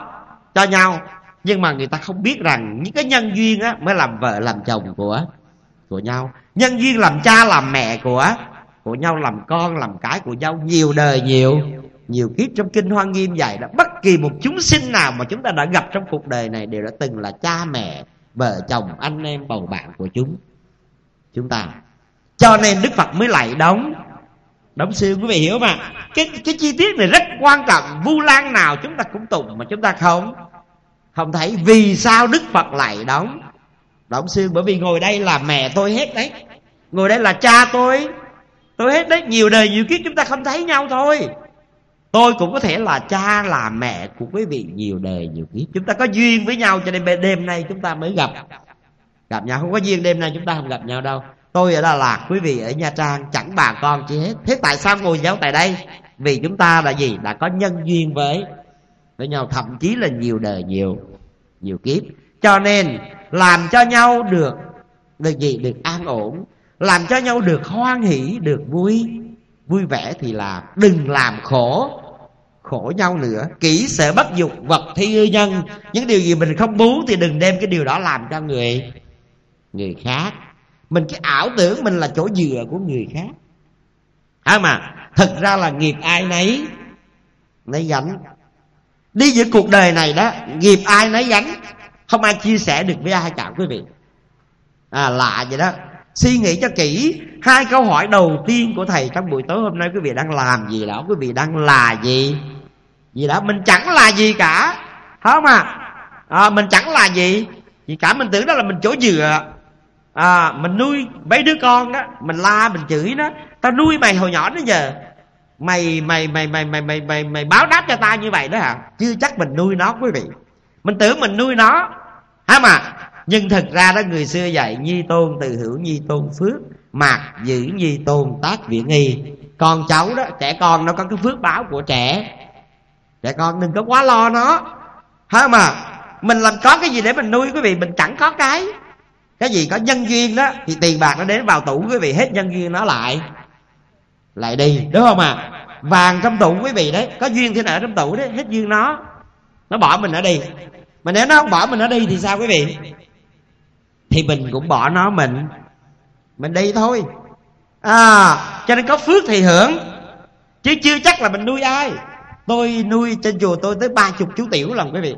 cho nhau. Nhưng mà người ta không biết rằng những cái nhân duyên á mới làm vợ làm chồng của nhau. Nhân duyên làm cha làm mẹ của nhau, làm con làm cái của nhau, nhiều đời nhiều kiếp. Trong kinh Hoa Nghiêm dạy đó, bất kỳ một chúng sinh nào mà chúng ta đã gặp trong cuộc đời này đều đã từng là cha mẹ, vợ chồng, anh em, bầu bạn của chúng ta. Cho nên Đức Phật mới lại đóng xương, quý vị hiểu mà. Cái chi tiết này rất quan trọng. Vu Lan nào chúng ta cũng tụng mà chúng ta không thấy. Vì sao Đức Phật lại đóng xương? Bởi vì ngồi đây là mẹ tôi hết đấy, ngồi đây là cha tôi hết đấy. Nhiều đời nhiều kiếp chúng ta không thấy nhau thôi. Tôi cũng có thể là cha là mẹ của quý vị nhiều đời nhiều kiếp. Chúng ta có duyên với nhau cho nên đêm nay chúng ta mới gặp nhau. Không có duyên đêm nay chúng ta không gặp nhau đâu. Tôi ở Đà Lạt, quý vị ở Nha Trang, chẳng bà con chi hết. Thế tại sao ngồi nhau tại đây? Vì chúng ta là gì? Đã có nhân duyên với nhau, thậm chí là nhiều đời nhiều kiếp. Cho nên làm cho nhau được gì? Được an ổn, làm cho nhau được hoan hỷ, được vui vẻ thì làm. Đừng làm khổ nhau nữa. Kỹ sở bất dục, vật thi ư nhân. Những điều gì mình không muốn thì đừng đem cái điều đó làm cho người khác. Mình cái ảo tưởng mình là chỗ dựa của người khác. Mà thực ra là nghiệp ai nấy gánh. Đi giữa cuộc đời này đó, nghiệp ai nấy gánh, không ai chia sẻ được với ai cả quý vị. Lạ vậy đó. Suy nghĩ cho kỹ. 2 câu hỏi đầu tiên của thầy trong buổi tối hôm nay, quý vị đang làm gì đó? Quý vị đang là gì đó? Mình chẳng là gì cả, không mình chẳng là gì cả. Mình tưởng đó là mình chỗ dựa. Mình nuôi mấy đứa con đó, mình la mình chửi nó. Tao nuôi mày hồi nhỏ đến giờ, mày báo đáp cho tao như vậy đó hả? Chưa chắc mình nuôi nó quý vị. Mình tưởng mình nuôi nó nhưng thực ra đó, người xưa dạy nhi tôn từ hữu nhi tôn phước, mạc giữ nhi tôn tác viễn nghi. Con cháu đó, trẻ con nó có cái phước báo của trẻ con, đừng có quá lo nó. Mình làm có cái gì để mình nuôi quý vị? Mình chẳng có cái gì có nhân duyên đó thì tiền bạc nó đến vào tủ quý vị, hết nhân duyên nó lại đi, đúng không Vàng trong tủ quý vị đấy, có duyên thì nợ trong tủ đấy, hết duyên nó bỏ mình ở đi. Mà nếu nó không bỏ mình ở đi thì sao quý vị? Thì mình cũng bỏ nó mình đi thôi. Cho nên có phước thì hưởng, chứ chưa chắc là mình nuôi ai. Tôi nuôi trên chùa tôi tới 30 chú tiểu lần quý vị.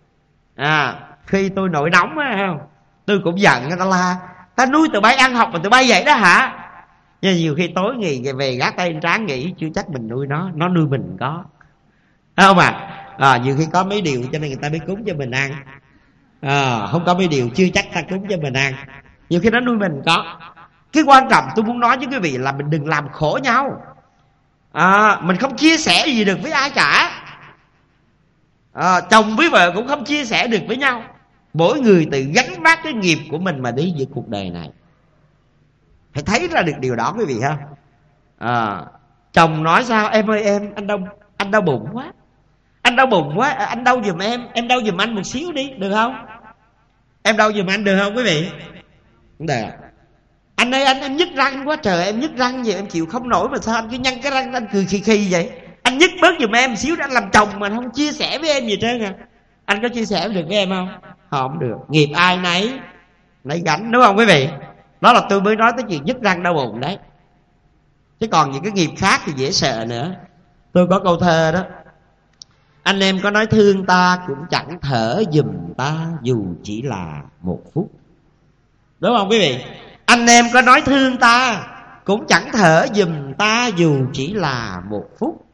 Khi tôi nổi nóng á, không, tôi cũng giận người ta la, ta nuôi tụi bay ăn học mà tụi bay vậy đó hả? Nhưng nhiều khi tối nghỉ về gác tay trán nghĩ chưa chắc mình nuôi nó nuôi mình có, không nhiều khi có mấy điều cho nên người ta mới cúng cho mình ăn. Không có mấy điều chưa chắc ta cúng cho mình ăn. Nhiều khi nó nuôi mình có. Cái quan trọng tôi muốn nói với quý vị là mình đừng làm khổ nhau. Mình không chia sẻ gì được với ai cả. Chồng với vợ cũng không chia sẻ được với nhau. Mỗi người tự gánh vác cái nghiệp của mình mà đi giữa cuộc đời này. Phải thấy ra được điều đó quý vị ha. Chồng nói sao? Em ơi em, anh Đông, anh đau bụng quá, anh đau bụng quá, anh đau giùm em đau giùm anh một xíu đi, được không? Em đau giùm anh được không quý vị? Không được. Anh ơi anh nhức răng quá, trời em nhức răng vậy em chịu không nổi, mà sao anh cứ nhăn cái răng anh cười khi khi vậy? Anh nhức bớt giùm em xíu đó, anh làm chồng mà không chia sẻ với em gì trơn à. Anh có chia sẻ được với em không? Không được. Nghiệp ai nấy gánh, đúng không quý vị? Đó là tôi mới nói tới chuyện nhức răng đau bụng đấy. Chứ còn những cái nghiệp khác thì dễ sợ nữa. Tôi có câu thơ đó: anh em có nói thương ta cũng chẳng thở giùm ta dù chỉ là một phút. Đúng không quý vị? Anh em có nói thương ta cũng chẳng thở giùm ta dù chỉ là một phút.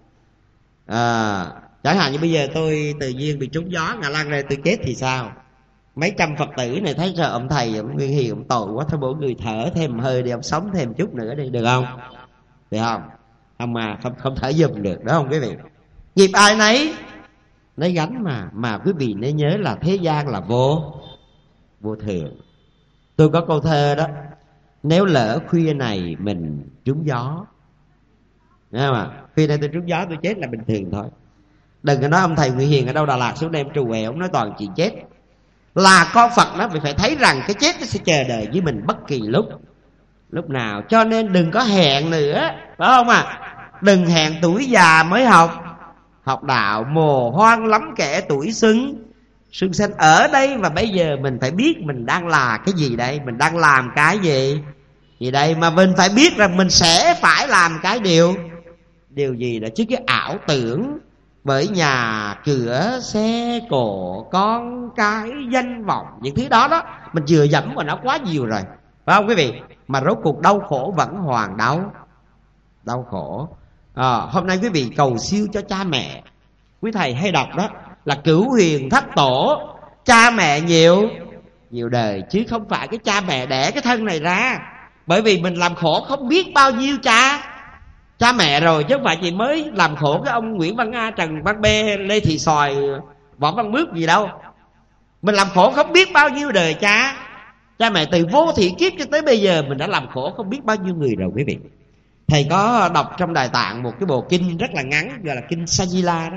Chẳng hạn như bây giờ tôi tự nhiên bị trúng gió ngã lăn ra tôi chết thì sao? Mấy trăm Phật tử này thấy sợ ông thầy ông Nguyên Hiền ông tội quá, thôi mỗi người thở thêm hơi đi, ông sống thêm chút nữa đi, được không? Được không? Không mà không thở giùm được, đó không quý vị? Nghiệp ai nấy gánh mà quý vị nên nhớ là thế gian là vô thường. Tôi có câu thơ đó: nếu lỡ khuya này mình trúng gió, nghe không ạ? Khuya này tôi trúng gió tôi chết là bình thường thôi. Đừng có nói ông thầy Nguyễn Hiền ở đâu Đà Lạt xuống đây em trù quẹo, ông nói toàn chuyện chết. Là con Phật đó phải thấy rằng cái chết nó sẽ chờ đợi với mình bất kỳ lúc nào. Cho nên đừng có hẹn nữa, phải không ạ? Đừng hẹn tuổi già mới học đạo, mồ hoang lắm kẻ tuổi xuân xanh ở đây. Và bây giờ mình phải biết mình đang là cái gì đây, mình đang làm cái gì đây, mà mình phải biết rằng mình sẽ phải làm cái điều gì đó. Chứ cái ảo tưởng bởi nhà cửa xe cộ con cái danh vọng, những thứ đó mình vừa dẫm vào nó quá nhiều rồi, phải không quý vị? Mà rốt cuộc đau khổ vẫn hoàn đau khổ. Hôm nay quý vị cầu siêu cho cha mẹ. Quý thầy hay đọc đó là cửu huyền thất tổ, cha mẹ nhiều đời, chứ không phải cái cha mẹ đẻ cái thân này ra. Bởi vì mình làm khổ không biết bao nhiêu cha mẹ rồi, chứ không phải chỉ mới làm khổ cái ông Nguyễn Văn A, Trần Văn B, Lê Thị Sòi, Võ Văn Bước gì đâu. Mình làm khổ không biết bao nhiêu đời cha mẹ, từ vô thị kiếp cho tới bây giờ mình đã làm khổ không biết bao nhiêu người rồi quý vị. Thầy có đọc trong Đại Tạng một cái bộ kinh rất là ngắn, gọi là kinh Sajila đó.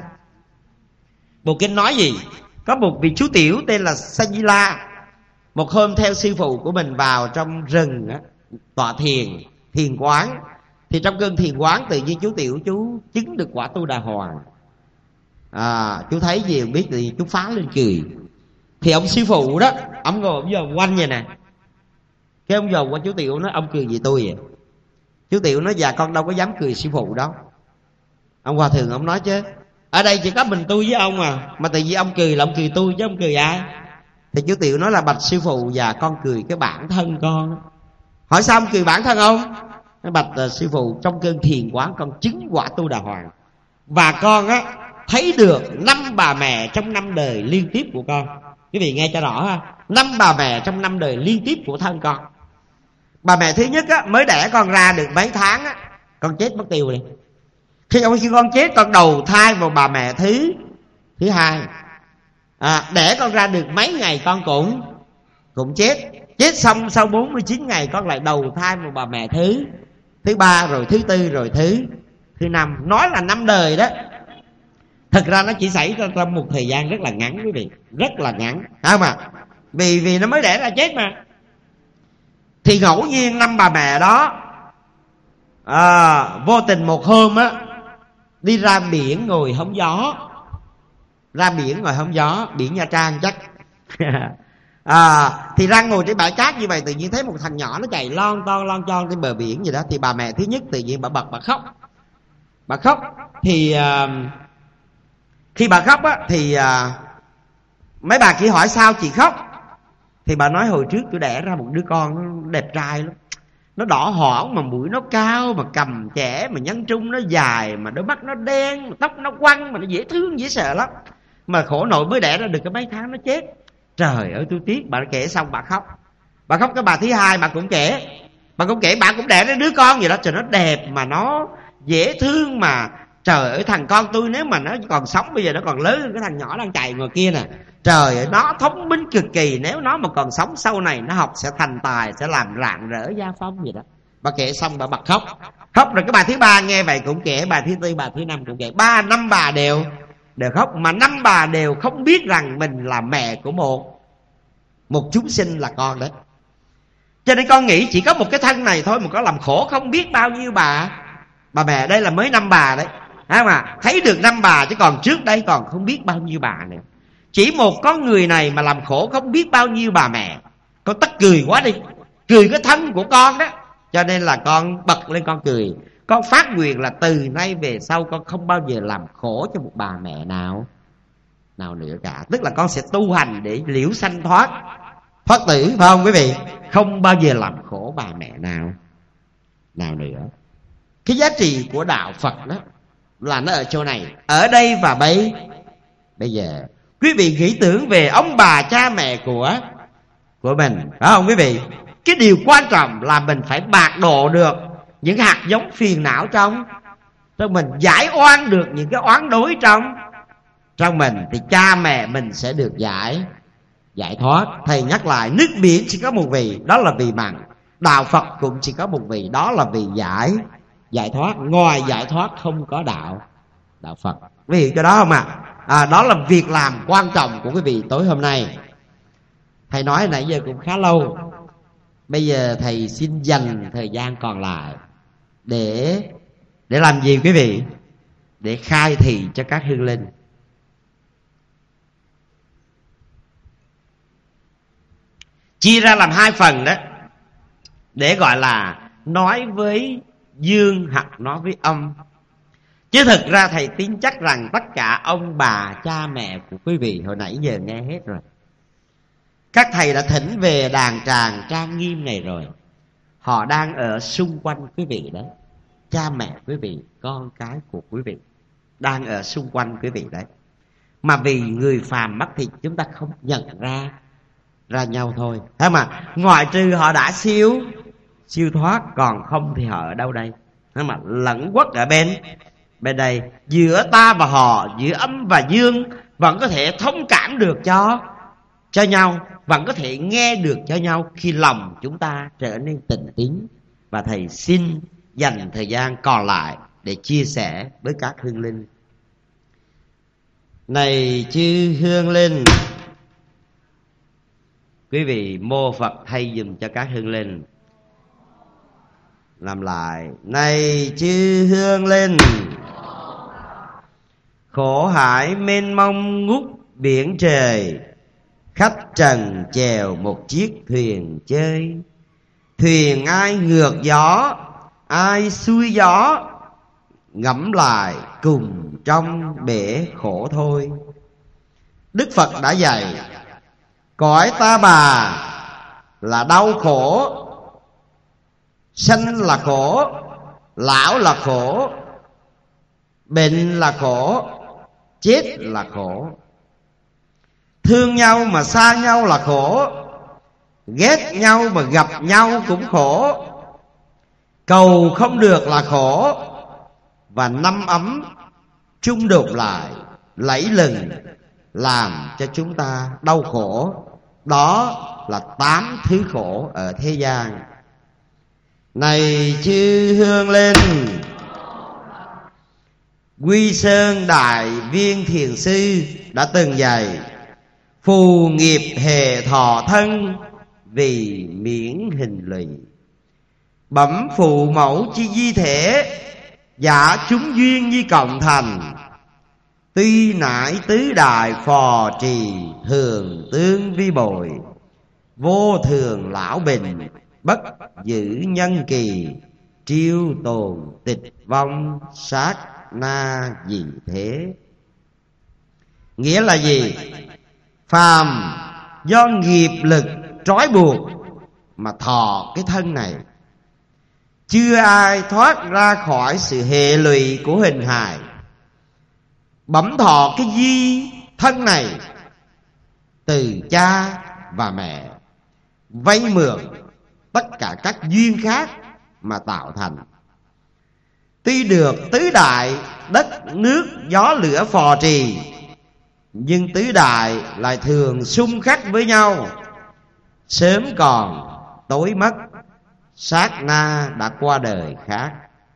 Bộ kinh nói gì? Có một vị chú tiểu tên là Sajila, một hôm theo sư phụ của mình vào trong rừng đó, tọa thiền quán. Thì trong cơn thiền quán tự nhiên chú tiểu chú chứng được quả Tu Đà Hoàng. Chú thấy gì không biết, thì chú phá lên cười. Thì ông sư phụ đó, ông ngồi ông vòng quanh vậy nè. Cái ông vòng qua chú tiểu nói: ông cười gì tôi vậy? Chú tiểu nói: dạ con đâu có dám cười sư phụ đâu. Ông hòa thượng ông nói: chứ ở đây chỉ có mình tôi với ông mà tự nhiên ông cười là ông cười tôi chứ ông cười ai? Thì chú tiểu nói là: bạch sư phụ, dạ con cười cái bản thân con. Hỏi sao ông cười bản thân không? Nói: bạch sư phụ, trong cơn thiền quán con chứng quả Tu Đà Hoàng, và con thấy được 5 bà mẹ trong 5 đời liên tiếp của con. Quý vị nghe cho rõ ha, 5 bà mẹ trong 5 đời liên tiếp của thân con. Bà mẹ thứ nhất mới đẻ con ra được mấy tháng con chết mất tiêu đi. Khi con chết, con đầu thai vào bà mẹ thứ hai. Đẻ con ra được mấy ngày con cũng chết. Chết xong sau 49 ngày con lại đầu thai vào bà mẹ thứ ba, rồi thứ tư, rồi thứ năm. Nói là 5 đời đó, thực ra nó chỉ xảy ra trong một thời gian rất là ngắn quý vị, rất là ngắn, phải không ạ? Vì nó mới đẻ ra chết mà. Thì ngẫu nhiên 5 bà mẹ đó vô tình một hôm đi ra biển ngồi hóng gió. Ra biển ngồi hóng gió, biển Nha Trang chắc. Thì ra ngồi trên bãi cát như vậy, tự nhiên thấy một thằng nhỏ nó chạy lon ton trên bờ biển gì đó. Thì bà mẹ thứ nhất tự nhiên bà bật bà khóc. Thì khi bà khóc thì mấy bà kia hỏi: sao chị khóc? Thì bà nói: hồi trước tôi đẻ ra một đứa con nó đẹp trai lắm, nó đỏ hỏn, mà mũi nó cao, mà cầm chẻ, mà nhân trung nó dài, mà đôi mắt nó đen, mà tóc nó quăn, mà nó dễ thương dễ sợ lắm. Mà khổ nội mới đẻ ra được cái mấy tháng nó chết. Trời ơi tôi tiếc. Bà kể xong bà khóc. Cái bà thứ hai bà cũng kể. Bà cũng đẻ ra đứa con vậy đó. Trời, nó đẹp mà nó dễ thương mà. Trời ơi thằng con tôi nếu mà nó còn sống bây giờ nó còn lớn hơn cái thằng nhỏ đang chạy ngoài kia nè. Trời ơi nó thông minh cực kỳ, nếu nó mà còn sống sau này nó học sẽ thành tài, sẽ làm rạng rỡ gia phong vậy đó. Bà kể xong bà bật khóc. Khóc rồi cái bà thứ ba nghe vậy cũng kể, bà thứ tư, bà thứ năm cũng kể. Năm bà đều khóc. Mà 5 bà đều không biết rằng mình là mẹ của một chúng sinh là con đấy. Cho nên con nghĩ chỉ có một cái thân này thôi mà có làm khổ không biết bao nhiêu bà mẹ. Đây là mới 5 bà đấy, mà thấy được 5 bà, chứ còn trước đây còn không biết bao nhiêu bà nữa. Chỉ một con người này mà làm khổ không biết bao nhiêu bà mẹ. Con tất cười quá đi, cười cái thân của con đó. Cho nên là con bật lên con cười. Con phát nguyện là từ nay về sau con không bao giờ làm khổ cho một bà mẹ nào nữa cả. Tức là con sẽ tu hành để liễu sanh thoát tử, phải không quý vị? Không bao giờ làm khổ bà mẹ nào nữa. Cái giá trị của đạo Phật đó là nó ở chỗ này, ở đây và bây giờ. Quý vị nghĩ tưởng về ông bà cha mẹ của mình, phải không quý vị? Cái điều quan trọng là mình phải bạc độ được những hạt giống phiền não trong mình, giải oan được những cái oán đối trong mình, thì cha mẹ mình sẽ được giải thoát. Thầy nhắc lại, nước biển chỉ có một vị, đó là vị mặn. Đạo Phật cũng chỉ có một vị, đó là vị giải thoát. Ngoài giải thoát không có đạo Phật. Quý vị cái đó không ạ? Đó là việc làm quan trọng của quý vị tối hôm nay. Thầy nói nãy giờ cũng khá lâu. Bây giờ thầy xin dành thời gian còn lại để làm gì quý vị? Để khai thị cho các hương linh. Chia ra làm 2 phần đó, để gọi là nói với dương hoặc nói với âm. Chứ thực ra thầy tin chắc rằng tất cả ông bà cha mẹ của quý vị hồi nãy giờ nghe hết rồi. Các thầy đã thỉnh về đàn tràng trang nghiêm này rồi. Họ đang ở xung quanh quý vị đấy. Cha mẹ quý vị, con cái của quý vị đang ở xung quanh quý vị đấy. Mà vì người phàm mất thịt, chúng ta không nhận ra nhau thôi. Thế mà ngoại trừ họ đã siêu thoát, còn không thì họ ở đâu đây? Thế mà lẫn quất ở bên đây. Giữa ta và họ, giữa âm và dương, vẫn có thể thông cảm được cho nhau, vẫn có thể nghe được cho nhau khi lòng chúng ta trở nên tịnh tín. Và thầy xin dành thời gian còn lại để chia sẻ với các hương linh. Này chư hương linh, quý vị mô Phật thay dùm cho các hương linh. Làm lại. Này chư hương linh, khổ hải mênh mông ngút biển trời, khách trần chèo một chiếc thuyền chơi. Thuyền ai ngược gió, ai xuôi gió, ngẫm lại cùng trong bể khổ thôi. Đức Phật đã dạy cõi ta bà là đau khổ, sanh là khổ, lão là khổ, bệnh là khổ, chết là khổ. Thương nhau mà xa nhau là khổ, ghét nhau mà gặp nhau cũng khổ. Cầu không được là khổ, và năm ấm chung đột lại lẫy lừng làm cho chúng ta đau khổ. Đó là 8 thứ khổ ở thế gian. Này chư hương linh, Quy Sơn Đại Viên Thiền Sư đã từng dạy phù nghiệp hề thọ thân, vì miễn hình lụy. Bẩm phụ mẫu chi di thể, giả chúng duyên như cộng thành. Tuy nải tứ đại phò trì, thường tương vi bồi. Vô thường lão bình, bất giữ nhân kỳ. Triêu tồn tịch vong, sát na gì thế. Nghĩa là gì? Phàm do nghiệp lực trói buộc mà thọ cái thân này, chưa ai thoát ra khỏi sự hệ lụy của hình hài. Bẩm thọ cái di thân này từ cha và mẹ, vay mượn tất cả các duyên khác mà tạo thành. Tuy được tứ đại đất nước gió lửa phò trì, nhưng tứ đại lại thường xung khắc với nhau, sớm còn tối mất. sát na đã qua đời khác.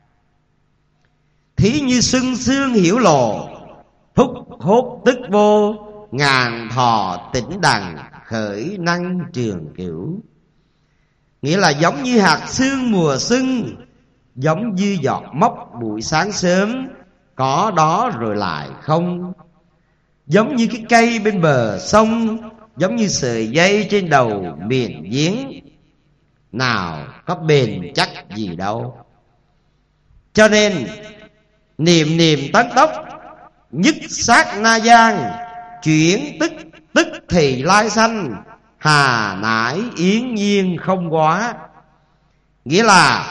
Thí như sưng sương hiểu lộ, phúc hốt tức vô, ngàn thọ tĩnh đằng, khởi năng trường cửu. Nghĩa là giống như hạt sương mùa xuân, giống như giọt mốc buổi sáng sớm, có đó rồi lại không. Giống như cái cây bên bờ sông, giống như sợi dây trên đầu miền giếng, nào có bền chắc gì đâu. Cho nên niệm niệm tấn tốc, nhất sát na gian, chuyển tức thì lai sanh, hà nải yến nhiên không quá. Nghĩa là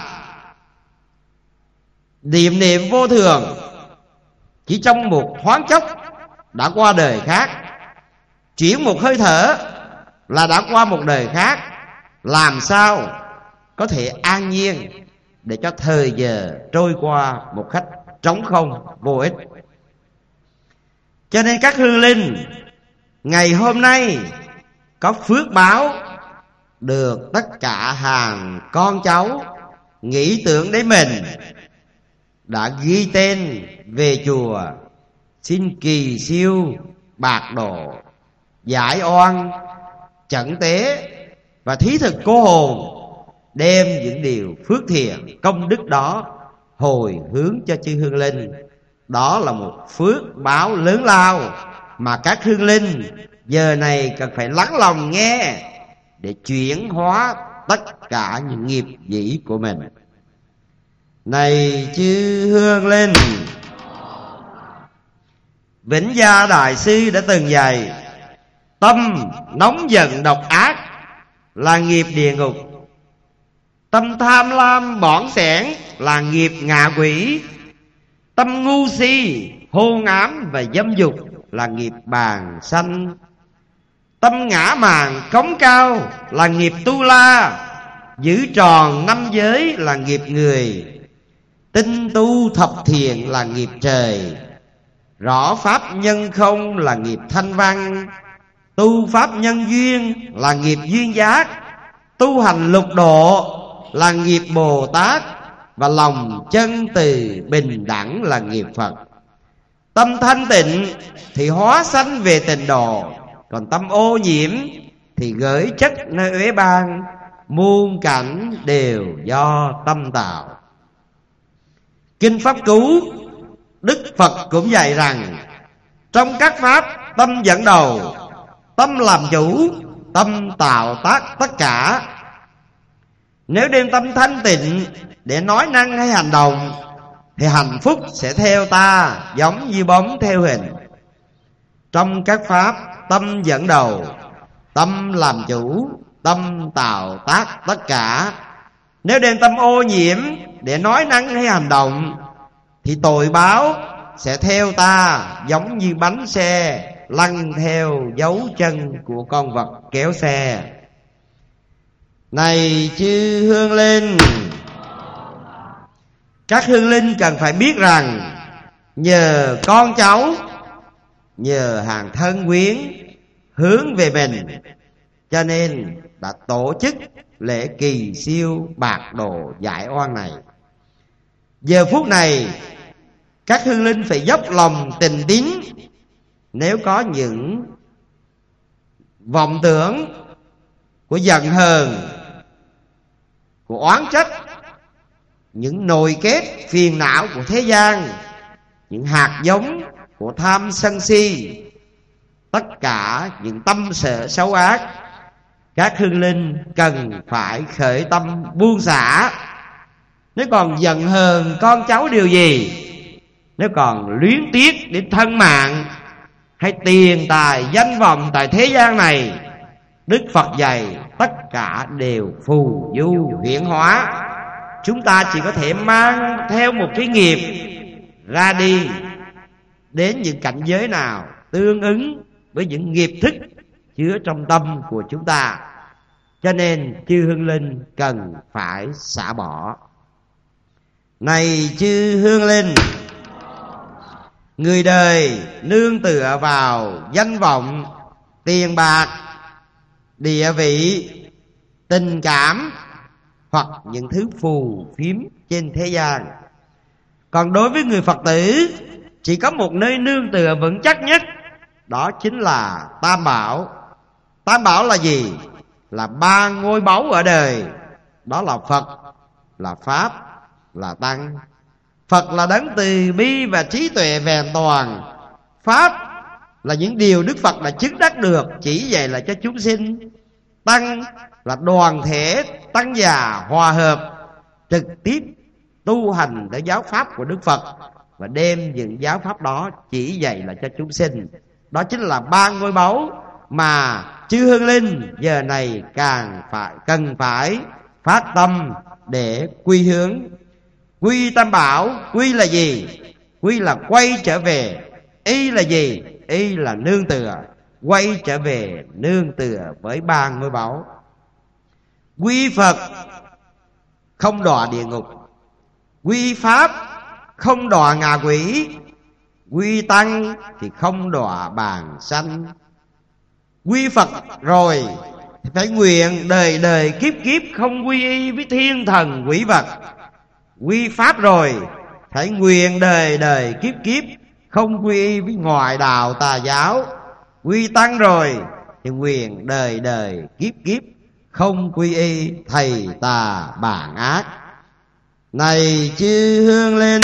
niệm niệm vô thường, chỉ trong một thoáng chốc đã qua đời khác. Chuyển một hơi thở là đã qua một đời khác. Làm sao có thể an nhiên để cho thời giờ trôi qua một cách trống không, vô ích. Cho nên các hương linh ngày hôm nay có phước báo được tất cả hàng con cháu nghĩ tưởng đến mình, đã ghi tên về chùa xin kỳ siêu bạc độ, giải oan chẩn tế và thí thực cô hồn, đem những điều phước thiện công đức đó hồi hướng cho chư hương linh. Đó là một phước báo lớn lao mà các hương linh giờ này cần phải lắng lòng nghe để chuyển hóa tất cả những nghiệp dĩ của mình. Này chư hương linh, Vĩnh Gia Đại Sư đã từng dạy: tâm nóng giận độc ác là nghiệp địa ngục, tâm tham lam bỏng sẻn là nghiệp ngạ quỷ, tâm ngu si hôn ám và dâm dục là nghiệp bàn sanh, tâm ngã mạn cống cao là nghiệp tu la, giữ tròn năm giới là nghiệp người, tinh tu thập thiện là nghiệp trời, rõ pháp nhân không là nghiệp thanh văn, tu pháp nhân duyên là nghiệp duyên giác, tu hành lục độ là nghiệp Bồ Tát, và lòng chân từ bình đẳng là nghiệp Phật. Tâm thanh tịnh thì hóa sanh về tịnh độ, còn tâm ô nhiễm thì gửi chất nơi uế ban, muôn cảnh đều do tâm tạo. Kinh Pháp Cú Đức Phật cũng dạy rằng: trong các pháp tâm dẫn đầu, tâm làm chủ, tâm tạo tác tất cả. Nếu đem tâm thanh tịnh để nói năng hay hành động thì hạnh phúc sẽ theo ta giống như bóng theo hình. Trong các pháp tâm dẫn đầu, tâm làm chủ, tâm tạo tác tất cả. Nếu đem tâm ô nhiễm để nói năng hay hành động thì tội báo sẽ theo ta giống như bánh xe lăn theo dấu chân của con vật kéo xe. Này chư hương linh, các hương linh cần phải biết rằng nhờ con cháu, nhờ hàng thân quyến hướng về mình, cho nên đã tổ chức lễ kỳ siêu bạc độ giải oan này. Giờ phút này các hương linh phải dốc lòng tình tín. Nếu có những vọng tưởng của giận hờn, của oán trách, những nồi kết phiền não của thế gian, những hạt giống của tham sân si, tất cả những tâm sợ xấu ác, các hương linh cần phải khởi tâm buông xả. Nếu còn giận hờn con cháu điều gì, nếu còn luyến tiếc đến thân mạng hay tiền tài danh vọng tại thế gian này, Đức Phật dạy tất cả đều phù du huyễn hóa. Chúng ta chỉ có thể mang theo một cái nghiệp ra đi đến những cảnh giới nào tương ứng với những nghiệp thức chứa trong tâm của chúng ta. Cho nên chư hương linh cần phải xả bỏ. Này chư hương linh, người đời nương tựa vào danh vọng, tiền bạc, địa vị, tình cảm hoặc những thứ phù phiếm trên thế gian. Còn đối với người Phật tử, chỉ có một nơi nương tựa vững chắc nhất, đó chính là Tam Bảo. Tam Bảo là gì? Là ba ngôi báu ở đời. Đó là Phật, là Pháp, là Tăng. Phật là đấng từ bi và trí tuệ vẹn toàn. Pháp là những điều Đức Phật đã chứng đắc được, chỉ dạy lại cho chúng sinh. Tăng là đoàn thể tăng già hòa hợp, trực tiếp tu hành theo giáo pháp của Đức Phật, và đem những giáo pháp đó chỉ dạy lại cho chúng sinh. Đó chính là ba ngôi báu mà chư hương linh giờ này cần phải phát tâm để quy hướng. Quy Tam Bảo, quy là gì? Quy là quay trở về. Y là gì? Y là nương tựa. Quay trở về nương tựa với ba ngôi báu. Quy Phật không đọa địa ngục, quy Pháp không đọa ngạ quỷ, quy Tăng thì không đọa bàn sanh. Quy Phật rồi thì phải nguyện đời đời kiếp kiếp không quy y với thiên thần quỷ vật. Quy Pháp rồi phải nguyện đời đời kiếp kiếp không quy y với ngoại đạo tà giáo. Quy Tăng rồi thì nguyện đời đời kiếp kiếp không quy y thầy tà bản ác. Này chư hương linh,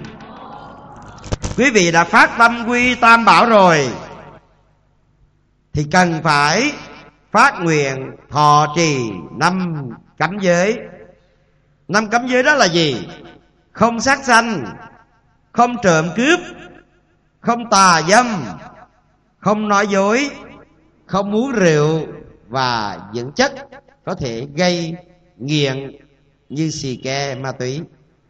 quý vị đã phát tâm quy Tam Bảo rồi thì cần phải phát nguyện thọ trì 5 cấm giới. 5 cấm giới đó là gì? Không sát sanh, không trộm cướp, không tà dâm, không nói dối, không uống rượu và những chất có thể gây nghiện như xì ke, ma túy.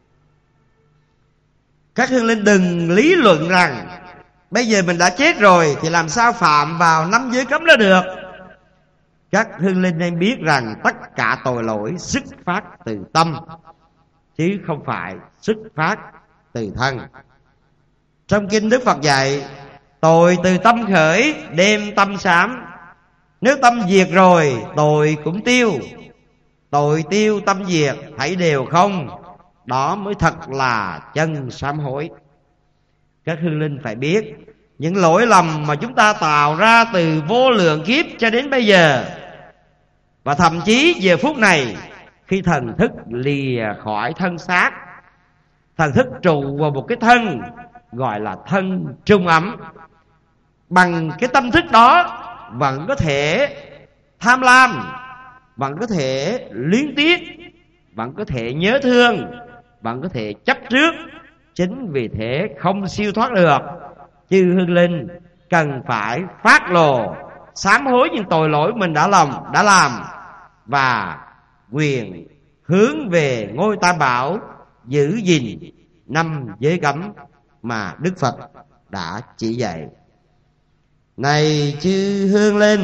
Các hương linh đừng lý luận rằng bây giờ mình đã chết rồi thì làm sao phạm vào 5 giới cấm đó được. Các hương linh nên biết rằng tất cả tội lỗi xuất phát từ tâm, chứ không phải xuất phát từ thân. Trong kinh Đức Phật dạy tội từ tâm khởi, đem tâm sám. Nếu tâm diệt rồi tội cũng tiêu. Tội tiêu tâm diệt thảy đều không. Đó mới thật là chân sám hối. Các hương linh phải biết những lỗi lầm mà chúng ta tạo ra từ vô lượng kiếp cho đến bây giờ, và thậm chí giờ phút này khi thần thức lìa khỏi thân xác, thần thức trụ vào một cái thân gọi là thân trung ấm. Bằng cái tâm thức đó vẫn có thể tham lam, vẫn có thể luyến tiếc, vẫn có thể nhớ thương, vẫn có thể chấp trước. Chính vì thế không siêu thoát được. Chư hương linh cần phải phát lộ sám hối những tội lỗi mình đã làm và quyền hướng về ngôi Tam Bảo, giữ gìn 5 giới cấm mà Đức Phật đã chỉ dạy. Này chư hương linh,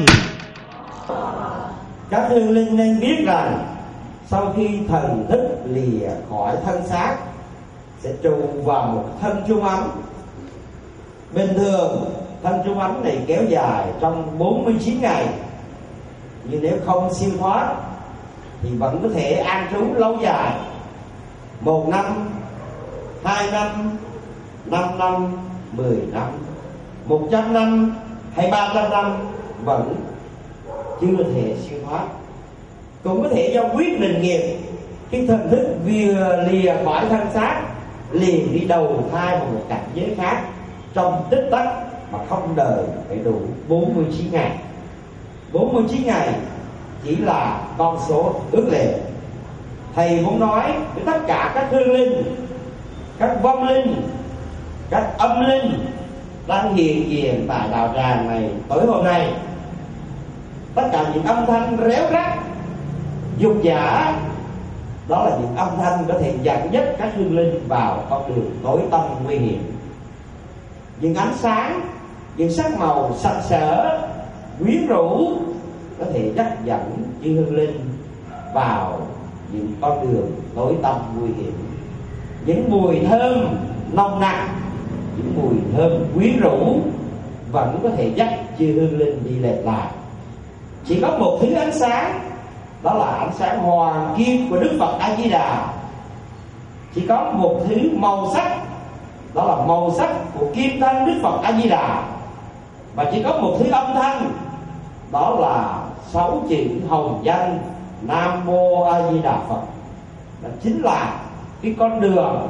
các hương linh nên biết rằng sau khi thần thức lìa khỏi thân xác sẽ trụ vào một thân trung ấm. Bình thường thân trung ấm này kéo dài trong 49 ngày, nhưng nếu không siêu thoát thì vẫn có thể an trú lâu dài, 1 năm, 2 năm, 5 năm, 10 năm, 100 năm hay 300 năm vẫn chưa thể siêu thoát. Cũng có thể do quyết định nghiệp, khi thần thức vừa lìa khỏi thân xác liền đi đầu thai vào một cảnh giới khác trong tích tắc mà không đợi phải đủ 49 ngày. 49 ngày chỉ là con số ước lệ. Thầy muốn nói với tất cả các hương linh, các vong linh, các âm linh đang hiện diện tại đạo tràng này tối hôm nay, tất cả những âm thanh réo rắt, dục giả, đó là những âm thanh có thể dẫn dắt các hương linh vào con đường tối tăm nguy hiểm. Những ánh sáng, những sắc màu sặc sỡ, quyến rũ có thể dắt dẫn chư hương linh vào những con đường tối tăm nguy hiểm. Những mùi thơm nồng nặc, những mùi thơm quyến rũ vẫn có thể dắt chư hương linh đi lệch lạc. Chỉ có một thứ ánh sáng đó là ánh sáng hoàng kim của Đức Phật A Di Đà. Chỉ có một thứ màu sắc, đó là màu sắc của kim thân Đức Phật A Di Đà. Và chỉ có một thứ âm thanh, đó là 6 chữ hồng danh Nam Mô A Di Đà Phật. Đó chính là cái con đường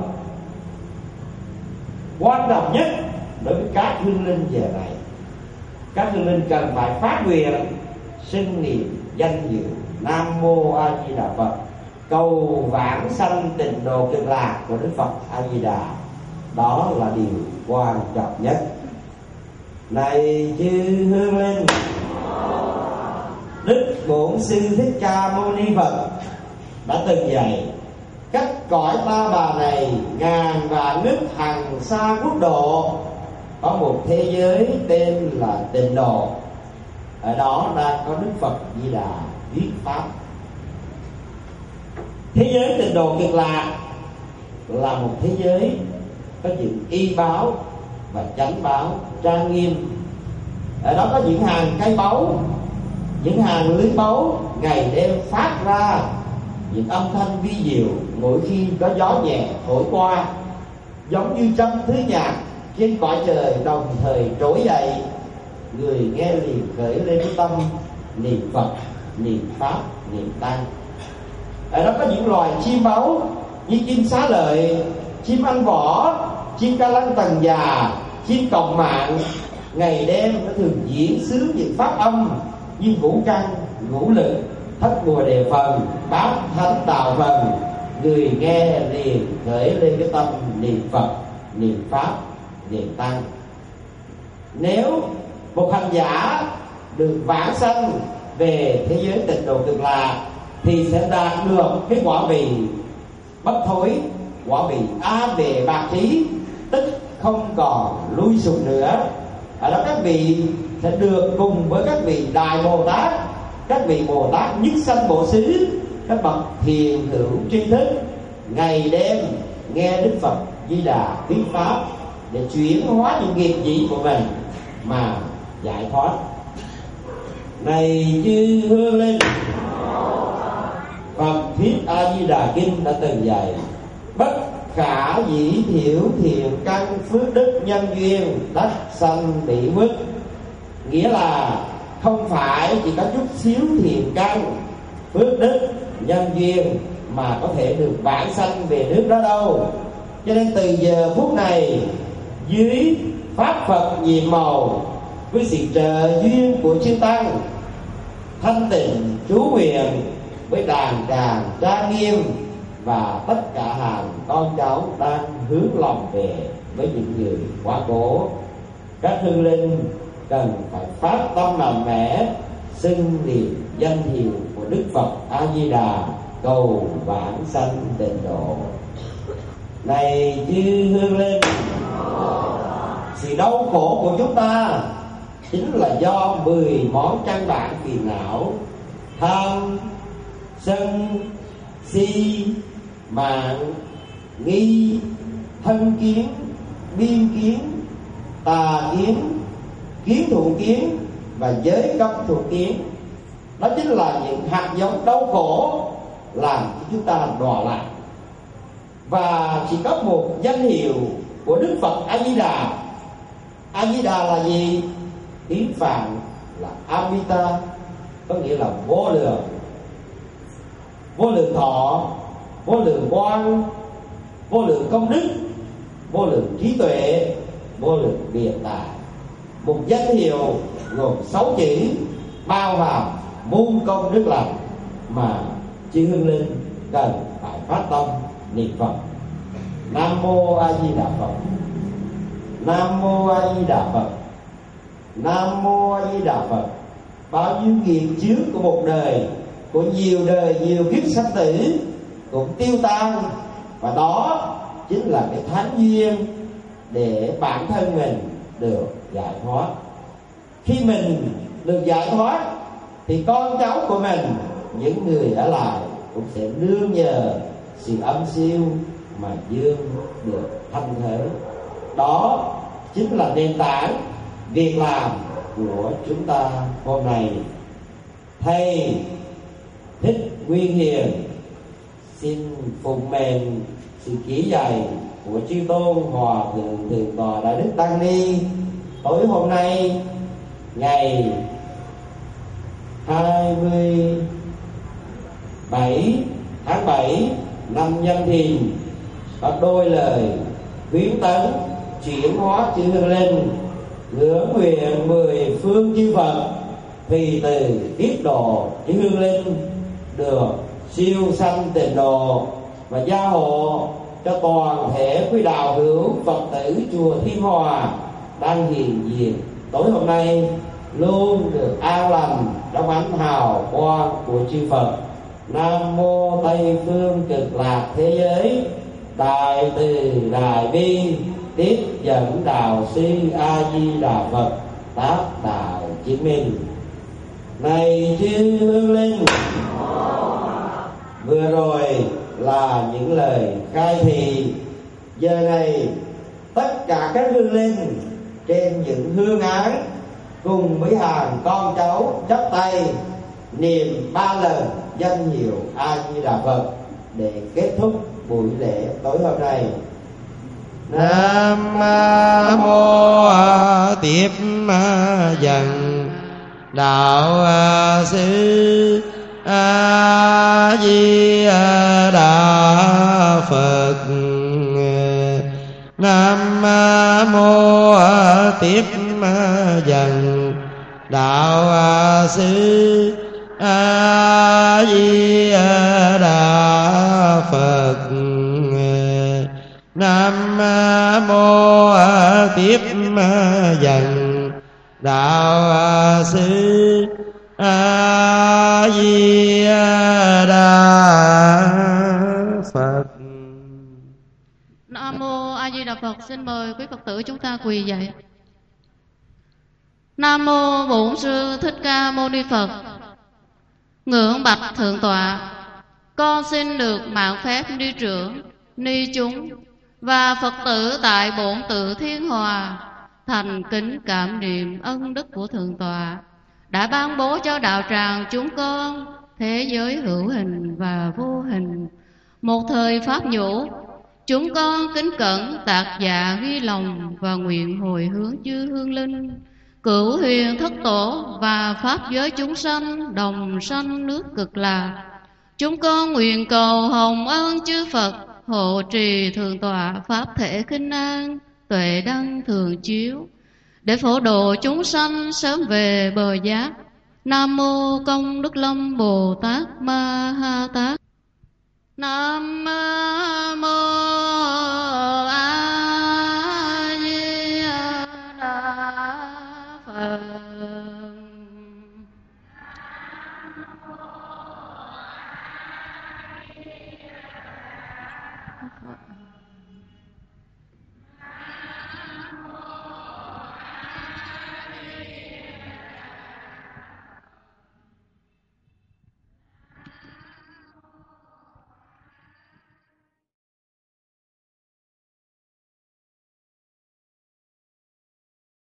quan trọng nhất đối với các hương linh giờ này. Các hương linh cần phải phát nguyện xưng niệm danh hiệu Nam Mô A Di Đà Phật, cầu vãng sanh tịnh độ cực lạc của Đức Phật A Di Đà. Đó là điều quan trọng nhất. Này chư hương linh, Đức Bổn Sư Thích Ca Mâu Ni Phật đã từng dạy: cách cõi ta bà này ngàn vạn nước hằng xa quốc độ, có một thế giới tên là tịnh độ. Ở đó đang có Đức Phật Di Đà viết pháp. Thế giới tịnh độ cực lạc là một thế giới có những y báo và chánh báo trang nghiêm. Ở đó có những hàng cây báu, những hàng lưới báu ngày đêm phát ra những âm thanh vi diệu mỗi khi có gió nhẹ thổi qua, giống như trăm thứ nhạc trên cõi trời đồng thời trỗi dậy. Người nghe liền khởi lên cái tâm niệm Phật, niệm Pháp, niệm Tăng. Ở đó có những loài chim báu như chim xá lợi, chim ăn vỏ, chim ca lăng tần già, chim còng mạng, ngày đêm nó thường diễn xướng những pháp âm như vũ căn, ngũ lực, thất bùa đề phần, bát thánh đạo phần. Người nghe liền khởi lên cái tâm niệm Phật, niệm Pháp, niệm Tăng. Nếu một hành giả được vãng sanh về thế giới tịnh độ cực lạc thì sẽ đạt được cái quả vị bất thối, quả vị a bề bạc trí, tức không còn lui sụp nữa. Ở đó các vị sẽ được cùng với các vị đại Bồ Tát, các vị Bồ Tát nhất sanh Bổ Xứ, các bậc thiền hữu tri thức, ngày đêm nghe Đức Phật Di Đà thuyết pháp để chuyển hóa những nghiệp dĩ của mình mà giải thoát. Này chư hương linh, Phật thuyết A Di Đà Kinh đã từng dạy: bất khả dĩ thiểu thiện căn phước đức nhân duyên đắc sanh bị mất. Nghĩa là không phải chỉ có chút xíu thiện căn, phước đức, nhân duyên mà có thể được vãng sanh về nước đó đâu. Cho nên từ giờ phút này, dưới pháp Phật nhiệm màu, với sự trợ duyên của chư Tăng, thanh tịnh chú nguyện với đàn tràng trang nghiêm và tất cả hàng con cháu đang hướng lòng về với những người quá cố, các hương linh cần phải phát tâm mạnh mẽ xưng niệm danh hiệu của Đức Phật A Di Đà, cầu vãng sanh tịnh độ. Này chư hương linh, sự đau khổ của chúng ta chính là do 10 món căn bản phiền não: tham, sân, si, mạng, nghi, thân kiến, biên kiến, tà kiến, kiến thủ kiến và giới cấm thuộc kiến. Đó chính là những hạt giống đau khổ làm cho chúng ta đọa lạc. Và chỉ có một danh hiệu của Đức Phật A Di Đà. A Di Đà là gì? Tiếng Phạn là Amita, có nghĩa là vô lượng. Vô lượng thọ, vô lượng quang, vô lượng công đức, vô lượng trí tuệ, vô lượng biện tài. Một danh hiệu gồm 6 chữ bao hàm muôn công đức lành mà chư hương linh cần phải phát tâm niệm Phật. Nam Mô A Di Đà Phật, Nam Mô A Di Đà Phật, Nam Mô A Di Đà Phật. Bao nhiêu nghiệp chướng của một đời, của nhiều đời nhiều kiếp sanh tử cũng tiêu tan, và đó chính là cái thánh duyên để bản thân mình được giải thoát. Khi mình được giải thoát thì con cháu của mình, những người ở lại cũng sẽ nương nhờ sự âm siêu mà dương được thanh thế. Đó chính là nền tảng việc làm của chúng ta hôm nay. Thầy Thích Nguyên Hiền. Xin phụng mệnh sự chỉ dạy của chư tôn hòa thượng thượng tọa Đại Đức Tăng Ni tối hôm nay ngày 27 tháng 7 năm Nhâm Thìn có đôi lời khuyến tấn chuyển hóa chư hương linh, ngưỡng nguyện 10 phương chư Phật vì từ tiết độ chư hương linh được siêu sanh tịnh độ và gia hộ cho toàn thể quý đạo hữu Phật tử chùa Thiên Hòa đang hiện diện tối hôm nay luôn được an lành trong ánh hào quang của chư Phật. Nam mô Tây phương cực lạc thế giới, đại từ đại bi tiếp dẫn đạo sư A Di Đà Phật tác đại chứng minh. Này chư hương linh, vừa rồi là những lời khai thị. Giờ này tất cả các hương linh trên những hương án cùng với hàng con cháu chắp tay niệm 3 lần danh hiệu A Di Đà Phật để kết thúc buổi lễ tối hôm nay. Nam mô Tiếp Dẫn Đạo Sư A Di Đà Phật. Nam mô Tiếp Dẫn Đạo Sư A Di Đà Phật. Nam mô Tiếp Dẫn Đạo Sư A Di Đà Phật. Nam mô A Di Đà Phật. Xin mời quý Phật tử chúng ta quỳ dậy. Nam mô Bổn Sư Thích Ca Mâu Ni Phật. Ngưỡng bạch thượng tọa, con xin được mạn phép ni trưởng, ni chúng và Phật tử tại bổn tự Thiên Hòa thành kính cảm niệm ân đức của thượng tọa đã ban bố cho đạo tràng chúng con thế giới hữu hình và vô hình một thời pháp nhũ. Chúng con kính cẩn tạc dạ ghi lòng và nguyện hồi hướng chư hương linh, cửu huyền thất tổ và pháp giới chúng sanh đồng sanh nước cực lạc. Chúng con nguyện cầu hồng ân chư Phật hộ trì thượng tọa pháp thể kinh an, tuệ đăng thường chiếu để phổ độ chúng sanh sớm về bờ giác. Nam mô Công Đức Lâm Bồ Tát Ma Ha Tát. Nam mô